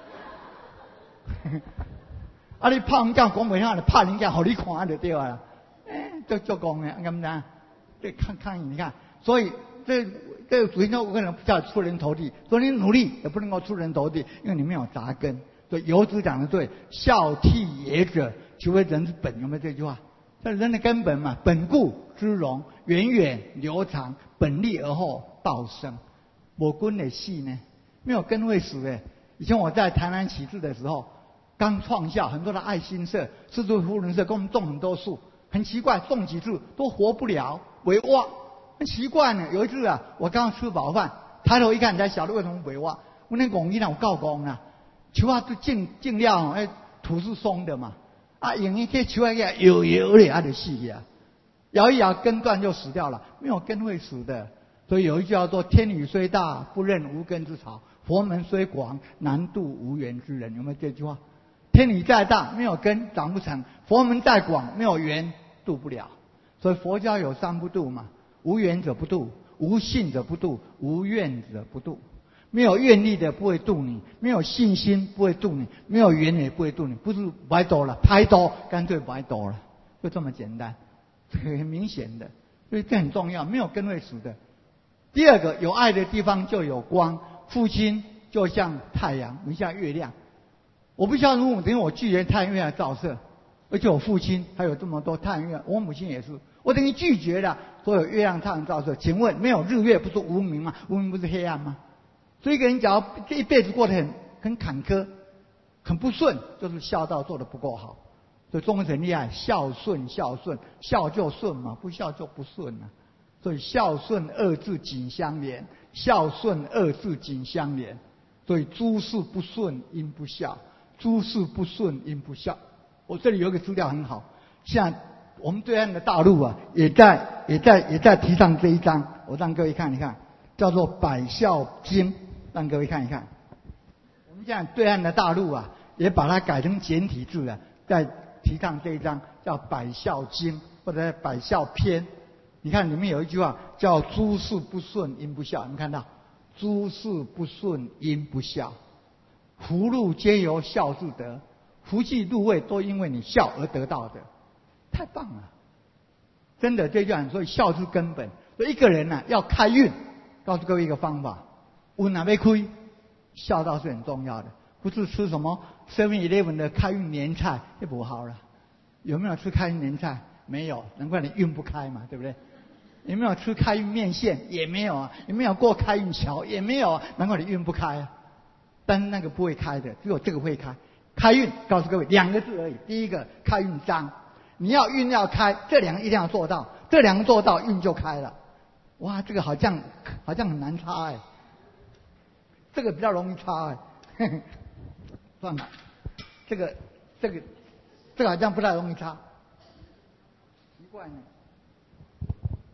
啊，你怕人囝讲袂晓，就怕人囝，互你看就对了。哎，就就讲的，敢听？对，看看你看，所以这这个祖先有可能不叫出人头地，所以你努力也不能够出人头地，因为你没有扎根。对，游子讲的对，孝悌也者，其为人之本，有没有这句话？这人的根本嘛，本固之荣，源远流长，本立而后道生。我根的系呢，没有根会死的。以前我在台南启智的时候，刚创校，很多的爱心社、自助扶轮社给我们种很多树，很奇怪，种几次都活不了，萎挖，很奇怪呢。有一次啊，我刚刚吃饱饭，抬头一看，才晓得为什么萎挖。我那公医呢，我告公啊，树啊都种种了，哎，土是松的嘛，啊，用一些树啊给它摇摇的，啊就死啊，摇一摇根断就死掉了，没有根会死的。所以有一句叫做“天理虽大，不任无根之草；佛门虽广，难渡无缘之人”。有没有这句话？天理再大，没有根长不成；佛门再广，没有缘渡不了。所以佛教有三不渡嘛：无缘者不渡，无信者不渡，无愿者不渡。没有愿力的不会渡你，没有信心不会渡你，没有缘也不会渡你。不是白走了，拍多干脆白走了，就这么简单，很明显的。所以这很重要，没有根会死的。第二个，有爱的地方就有光。父亲就像太阳，不像月亮。我不像父母，等于我拒绝太阳月亮照射，而且我父亲还有这么多太阳月亮，我母亲也是，我等于拒绝了所有月亮太阳照射。请问，没有日月不是无明吗？无明不是黑暗吗？所以一个人假如这一辈子过得很很坎坷、很不顺，就是孝道做得不够好。所以中国人很厉害，孝顺孝顺，孝就顺嘛，不孝就不顺啊。所以孝顺二字紧相连，孝顺二字紧相连。所以诸事不顺因不孝，诸事不顺因不孝。我这里有一个资料很好，像我们对岸的大陆啊，也在也在也在提倡这一章，我让各位看一看，叫做《百孝经》，让各位看一看。我们现在对岸的大陆啊，也把它改成简体字了，在提倡这一章叫《百孝经》或者《百孝篇》。你看里面有一句话叫“诸事不顺因不孝”，你们看到？诸事不顺因不孝，福禄皆由孝之得，福气禄位都因为你孝而得到的，太棒了！真的，这句话所以孝是根本。所以一个人呢、啊、要开运，告诉各位一个方法：运哪被亏，孝道是很重要的。不是吃什么 seven eleven 的开运年菜，就不好了。有没有吃开运年菜？没有，难怪你运不开嘛，对不对？有没有吃开运面线？也没有啊。有没有过开运桥？也没有啊。难怪你运不开啊。但是那个不会开的，只有这个会开。开运，告诉各位两个字而已。第一个开运章，你要运要开，这两个一定要做到。这两个做到，运就开了。哇，这个好像好像很难插哎，这个比较容易插哎。算了，这个这个这个好像不太容易插，奇怪呢。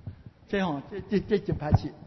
这哦，这这这几排起。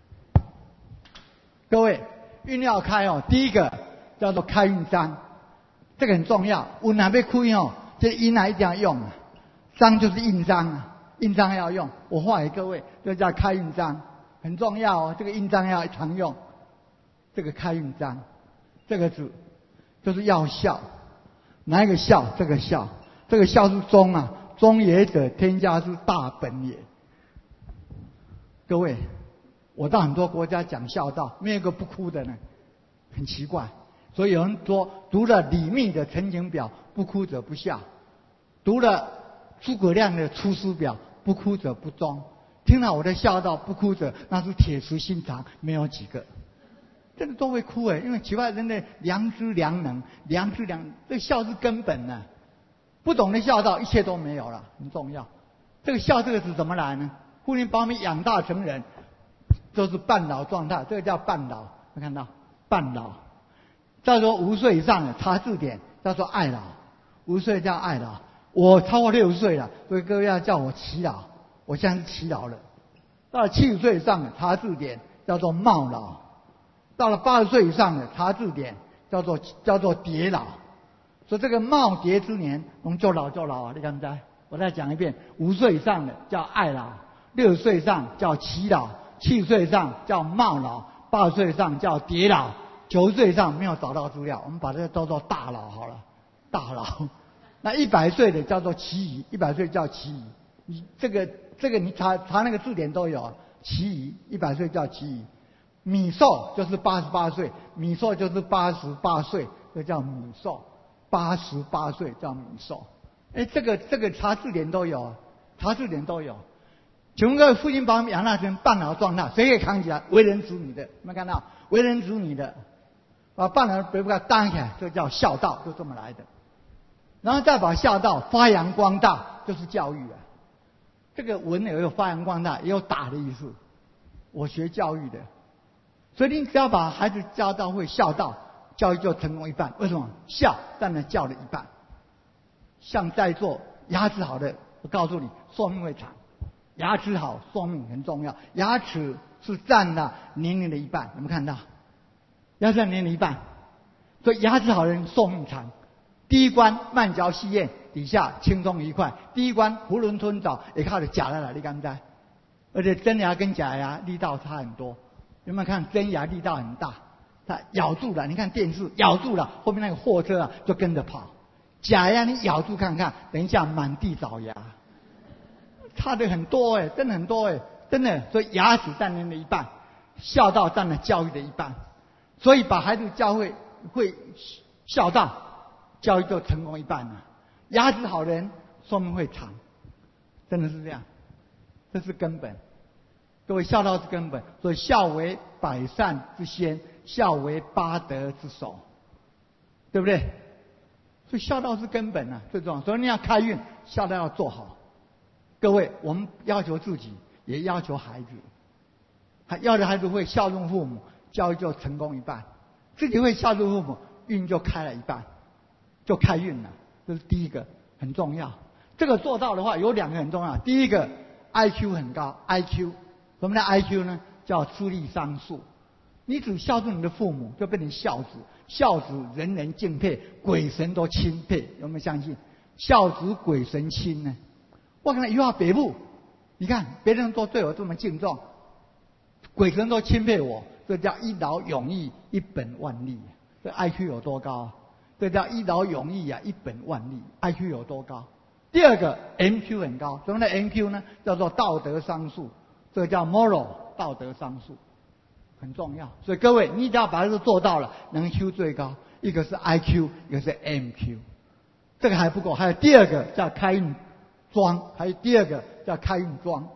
各位，运要开哦，第一个叫做开运章，这个很重要。运还没开哦，这印啊一定要用啊，章就是印章啊，印章要用。我画给各位，这叫开运章，很重要哦。这个印章要常用。这个开运章，这个字就是要孝，哪一个孝？这个孝，这个孝是忠啊，忠也者，天下之大本也。各位，我到很多国家讲孝道，没有一个不哭的呢，很奇怪。所以有人说，读了李密的《陈情表》，不哭者不孝；读了诸葛亮的《出师表》，不哭者不忠。听了我的孝道，不哭者那是铁石心肠，没有几个。真的都会哭哎，因为奇怪人的良知良能，良知良，这个孝是根本呢、啊。不懂得孝道，一切都没有了，很重要。这个孝这个字怎么来呢？父亲把我们养大成人，都是半老状态，这个叫半老。有看到半老？再说五岁以上的查字典，叫做爱老。五岁叫爱老，我超过六十岁了，所以各位要叫我耆老。我现在是耆老了。到了七十岁以上的查字典，叫做茂老。到了八十岁以上的查字典，叫做叫做蝶老。所以这个耄耋之年，我们就老就老啊！你看在，我再讲一遍：五岁以上的叫爱老，六十岁以上叫耆老，七十岁以上叫茂老，八十岁以上叫蝶老，九十岁以上没有找到资料，我们把这个叫做大老好了，大老。那一百岁的叫做耆夷，一百岁叫耆夷。你这个这个你查查那个字典都有，耆夷一百岁叫耆夷。米寿就是八十八岁，米寿就是八十八岁，这叫米寿。八十八岁叫米寿。哎，这个这个查字典都有，查字典都有。请问各位，父亲把我们养大成半老状态，谁可以扛起来？为人子女的，有没有看到？为人子女的，把半老别不给他担起来，这叫孝道，就这么来的。然后再把孝道发扬光大，就是教育啊。这个文也有发扬光大，也有打的意思。我学教育的。所以你只要把孩子教到会孝道，教育就成功一半。为什么？孝占了教的一半。像在座牙齿好的，我告诉你，寿命会长。牙齿好，寿命很重要。牙齿是占了年龄的一半，有没有看到？牙齿占年龄一半，所以牙齿好的人寿命长。第一关慢嚼细咽，底下轻松愉快。第一关囫囵吞枣，也靠着假牙来，你敢不敢？而且真牙跟假牙力道差很多。有没有看真牙力道很大？它咬住了，你看电视咬住了，后面那个货车啊就跟着跑。假牙你咬住看看，等一下满地找牙，差的很多哎，真的很多哎，真的。所以牙齿占人的一半，孝道占了教育的一半。所以把孩子教会会孝道，教育就成功一半了。牙齿好人寿命会长，真的是这样，这是根本。各位，孝道是根本，所以孝为百善之先，孝为八德之首，对不对？所以孝道是根本啊，最重要。所以你要开运，孝道要做好。各位，我们要求自己，也要求孩子。还要的孩子会孝顺父母，教育就成功一半；自己会孝顺父母，运就开了一半，就开运了。这是第一个，很重要。这个做到的话，有两个很重要。第一个 ，I Q 很高 ，I Q。什么叫 I Q 呢？叫智力商数。你只孝顺你的父母，就变成孝子。孝子人人敬佩，鬼神都钦佩。有没有相信？孝子鬼神钦呢？我看一话北部，你看别人都对我这么敬重，鬼神都钦佩我，这叫一劳永逸，一本万利。这 I Q 有多高啊？这叫一劳永逸啊，一本万利。I Q 有多高？第二个 M Q 很高。什么叫 M Q 呢？叫做道德商数。这个叫 moral 道德商数，很重要。所以各位，你只要把这个做到了，能 Q 最高，一个是 I Q， 一个是 M Q， 这个还不够，还有第二个叫开运庄，还有第二个叫开运庄，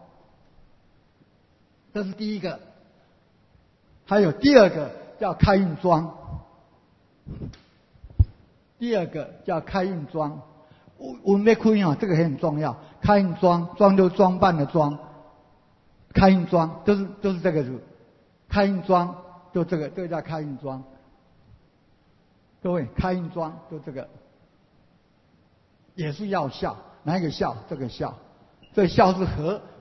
这是第一个。还有第二个叫开运庄，第二个叫开运庄。我们没开运啊，这个很重要。开运庄，庄就装扮的庄。开运庄都是都是这个字，开运庄就这个，这个叫开运庄。各位，开运庄就这个，也是要孝，哪一个孝？这个孝，这个孝是和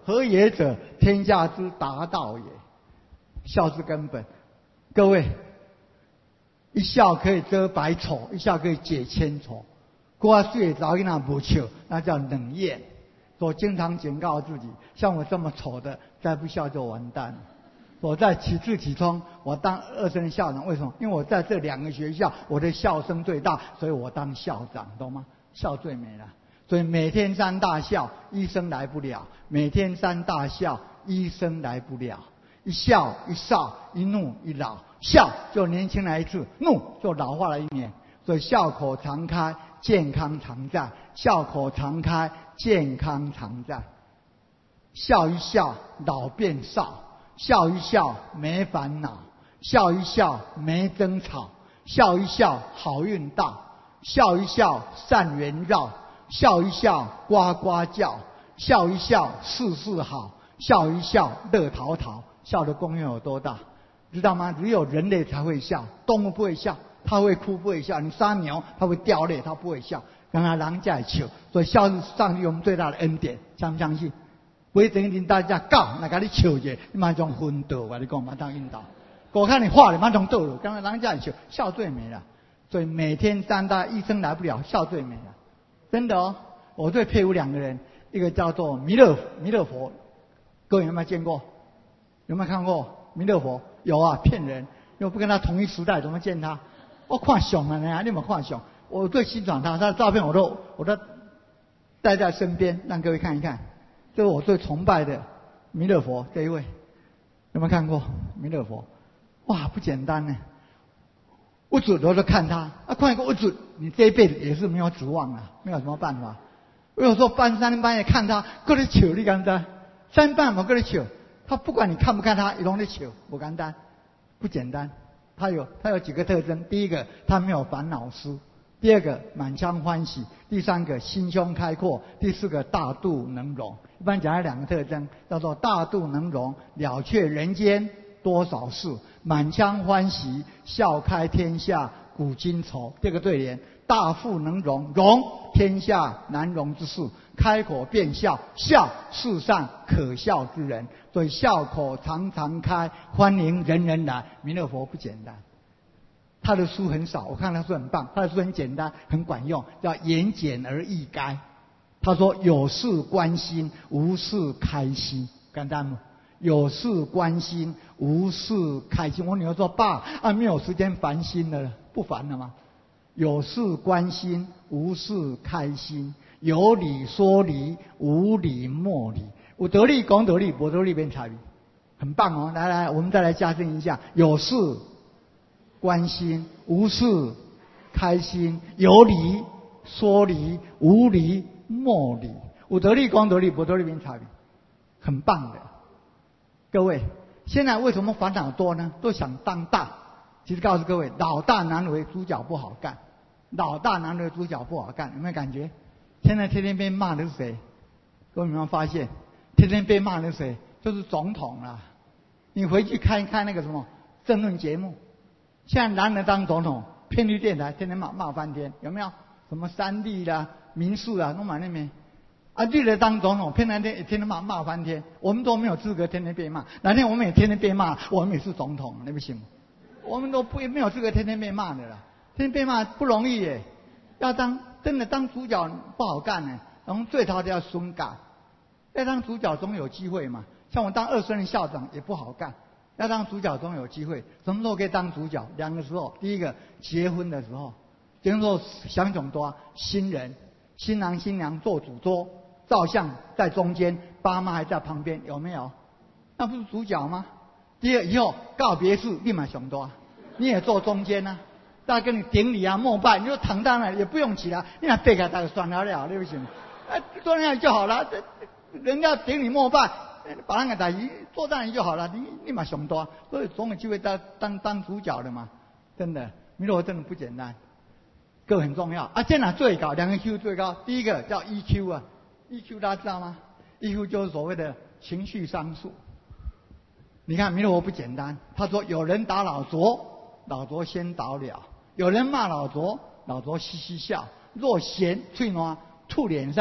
何也者？天下之达道也。孝之根本。各位，一笑可以遮百丑，一笑可以解千愁。过去也早一那不笑，那叫冷艳。我经常警告自己，像我这么丑的，再不笑就完蛋了。我在启智启聪，我当二声校长，为什么？因为我在这两个学校，我的笑声最大，所以我当校长，懂吗？笑最美了。所以每天三大笑，医生来不了；每天三大笑，医生来不了。一笑一少，一怒一老，笑就年轻来一次，怒就老化了一年。所以笑口常开，健康常在；笑口常开，健康常在。笑一笑，老变少；笑一笑，没烦恼；笑一笑，没争吵；笑一笑，好运到；笑一笑，善缘绕；笑一笑，呱呱叫；笑一笑，事事好；笑一笑，乐陶陶。笑的功用有多大，知道吗？只有人类才会笑，动物不会笑，它会哭不会笑。你杀牛，它会掉泪，它不会笑。让它人家笑，所以笑是上帝我们最大的恩典，相不相信？不会等于大家告，那给你笑者，你马上昏倒，我跟你讲，马上晕倒。我看你画的马上倒了，刚才人家笑，笑最美了。所以每天三大医生来不了，笑最美了，真的哦。我最佩服两个人，一个叫做弥勒弥勒佛，各位有没有见过？有没有看过弥勒佛？有啊，骗人！又不跟他同一时代，怎么见他？我看熊了呢，你有没有看熊？我最欣赏他，他的照片我都我都带在身边，让各位看一看。这是我最崇拜的弥勒佛这一位，有没有看过弥勒佛？哇，不简单呢！我主我都看他，啊，看一个我主，你这一辈子也是没有指望了，没有什么办法。我有时候半三半夜看他，搁在笑，你敢知？三半我搁在笑。他不管你看不看他，一拢在笑，不简单，不简单。他有他有几个特征：第一个，他没有烦恼丝；第二个，满腔欢喜；第三个，心胸开阔；第四个，大度能容。一般讲有两个特征，叫做大度能容，了却人间多少事；满腔欢喜，笑开天下古今愁。这个对联：大富能容，容天下难容之事；开口便笑，笑世上可笑之人。所以笑口常常开，欢迎人人来。弥勒佛不简单，他的书很少，我看他书很棒，他的书很简单，很管用，叫言简而意赅。他说：有事关心，无事开心。简单吗？有事关心，无事开心。我女儿说：爸，啊，没有时间烦心了，不烦了吗？有事关心，无事开心；有理说理，无理莫理。有道理讲道理，无道理变差别，很棒哦！来来，我们再来加深一下：有事关心，无事开心；有理说理，无理莫理。有道理讲道理，无道理变差别，很棒的。各位，现在为什么烦恼多呢？都想当大。其实告诉各位，老大难为，主角不好干。老大难为，主角不好干，有没有感觉？现在天天被骂的是谁？各位有没有发现？天天被骂的是谁？就是总统啦。你回去看一看那个什么政论节目，现在男人当总统，偏绿电台天天骂骂翻天，有没有？什么三立啦、民视啊，弄满那边。啊，绿的当总统，偏蓝天天天骂骂翻天，我们都没有资格天天被骂。哪天我们也天天被骂，我们也是总统，那不行。我们都不没有资格天天被骂的啦，天天被骂不容易耶。要当真的当主角不好干呢，然后最讨的要孙干。要当主角总有机会嘛，像我当二十任校长也不好干。要当主角总有机会，什么时候可以当主角？两个时候，第一个结婚的时候，结婚时候想怎么多？新人、新郎新娘做主桌，照相在中间，爸妈还在旁边，有没有？那不是主角吗？第二，以后告别式立马想多，你也坐中间啊，大家跟你顶礼啊、膜拜，你就躺在那也不用起来，你那背开大概算了了，对不起？哎，坐那里就好了。人家顶你膜拜，把那个打一坐在那里就好了，你立马想多，所以总有机会当当当主角的嘛，真的，弥勒佛真的不简单，各位很重要啊。在哪最高？两个 Q 最高，第一个叫 E Q 啊 ，E Q 大家知道吗 ？E Q 就是所谓的情绪商数。你看弥勒佛不简单，他说有人打老拙，老拙先倒了；有人骂老拙，老拙嘻嘻笑。若嫌脆暖吐脸上，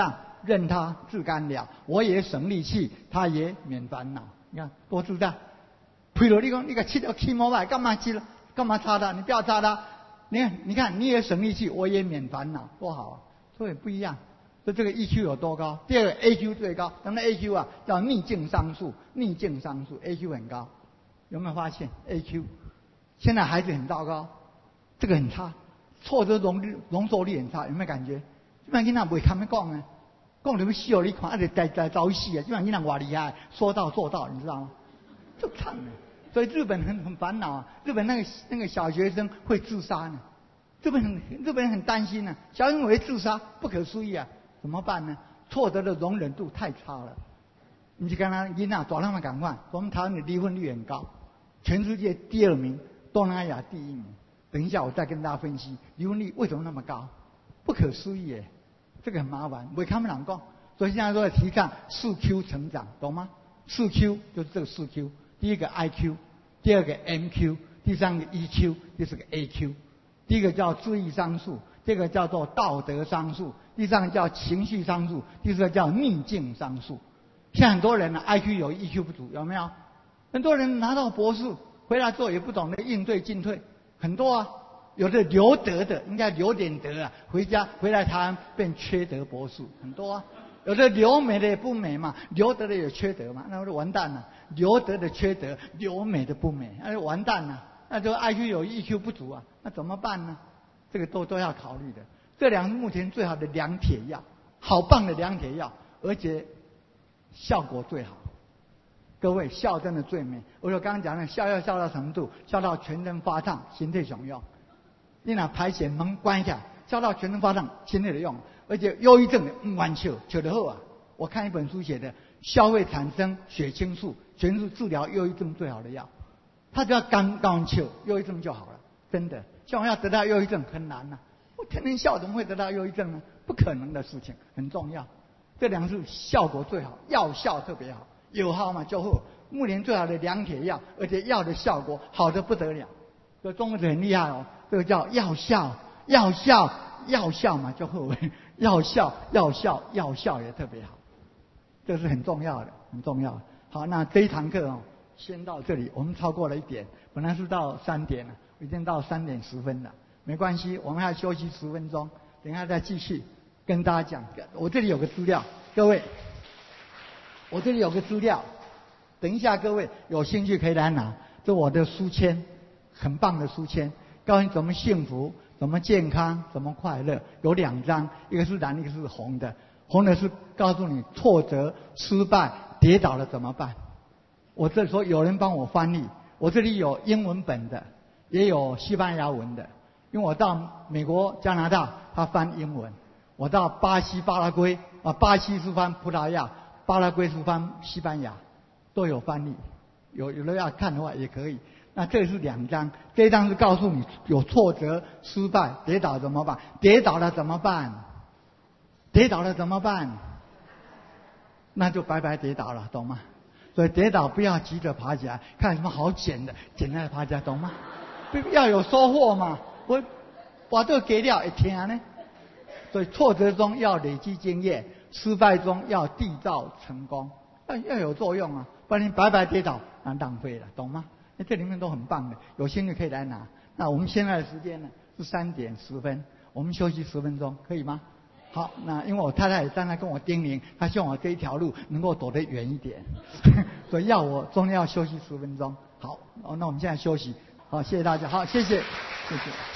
任他自干了。我也省力气，他也免烦恼。你看多自在。譬如你讲，你个切掉气毛吧，干嘛切了？干嘛擦它？你不要擦它。你看，你看，你也省力气，我也免烦恼，多好啊！所以不一样。所以这个 E Q 有多高？第二个 A Q 最高，咱们 A Q 啊叫逆境商数，逆境商数 A Q 很高，有没有发现 A Q？ 现在孩子很糟糕，这个很差，挫折容容受力很差，有没有感觉？基本上囡仔袂堪要讲呢，讲你们笑你看，啊，就在在遭死啊！基本上囡仔偌厉害，说到做到，你知道吗？就惨了。所以日本很很烦恼啊，日本那个那个小学生会自杀呢，日本很日本人很担心呢、啊，小学生会自杀，不可思议啊！怎么办呢？挫折的容忍度太差了。你就跟他囡仔大人们赶快，我们台湾的离婚率很高，全世界第二名，东南亚第一名。等一下我再跟大家分析离婚率为什么那么高，不可思议耶，这个很麻烦，没他们两个。所以现在都在提倡四 Q 成长，懂吗？四 Q 就是这个四 Q， 第一个 I Q， 第二个 M Q， 第三个 E Q， 第四个 A Q。第一个叫智力商数，这个叫做道德商数，第三个叫情绪商数，第四个叫逆境商数。像很多人呢、啊、I Q 有 E Q 不足，有没有？很多人拿到博士回来之后也不懂得应对进退，很多啊。有的留德的，应该留点德啊，回家回来台湾变缺德博士，很多啊。有的留美的也不美嘛，留德的也缺德嘛，那就完蛋了。留德的缺德，留美的不美，那就完蛋了。那就 I Q 有 E Q 不足啊，那怎么办呢？这个都都要考虑的。这两个目前最好的量铁药，好棒的量铁药，而且效果最好。各位笑真的最美。我说刚刚讲的笑要笑到什么度？笑到全身发烫，心肺熊用。你拿排血门关一下，笑到全身发烫，心肺的用。而且忧郁症唔完笑，笑得好啊！我看一本书写的，消会产生血清素，全是治疗忧郁症最好的药。他只要刚刚笑，忧郁症就好了，真的。像我要得到忧郁症很难呐、啊，我天天笑怎么会得到忧郁症呢？不可能的事情，很重要。这两个是效果最好，药效特别好，有效嘛就好。目前最好的量铁药，而且药的效果好得不得了。所以中国人很厉害哦，这个叫药效，药效，药效嘛就好，药效，药效，药效也特别好，这是很重要的，很重要的。好，那这一堂课哦，先到这里，我们超过了一点，本来是到三点了，已经到三点十分了，没关系，我们还休息十分钟，等一下再继续跟大家讲。我这里有个资料，各位，我这里有个资料，等一下各位有兴趣可以来拿，这我的书签，很棒的书签，告诉你怎么幸福，怎么健康，怎么快乐，有两张，一个是蓝，一个是红的。红的是告诉你挫折、失败、跌倒了怎么办。我这说有人帮我翻译，我这里有英文本的，也有西班牙文的。因为我到美国、加拿大，他翻英文；我到巴西、巴拉圭啊，巴西是翻葡萄牙，巴拉圭是翻西班牙，都有翻译。有有人要看的话也可以。那这是两张，这一张是告诉你有挫折、失败、跌倒怎么办？跌倒了怎么办？跌倒了怎么办？那就白白跌倒了，懂吗？所以跌倒不要急着爬起来，看什么好捡的，捡来爬起来，懂吗？要有收获嘛。我把这个给掉会听呢。所以挫折中要累积经验，失败中要缔造成功，要要有作用啊，不然你白白跌倒，那浪费了，懂吗？这里面都很棒的，有兴趣可以来拿。那我们现在的时间呢是三点十分，我们休息十分钟，可以吗？好，那因为我太太也刚才跟我叮咛，她希望我这一条路能够躲得远一点，所以要我中间要休息十分钟。好，哦，那我们现在休息。好，谢谢大家。好，谢谢，谢谢。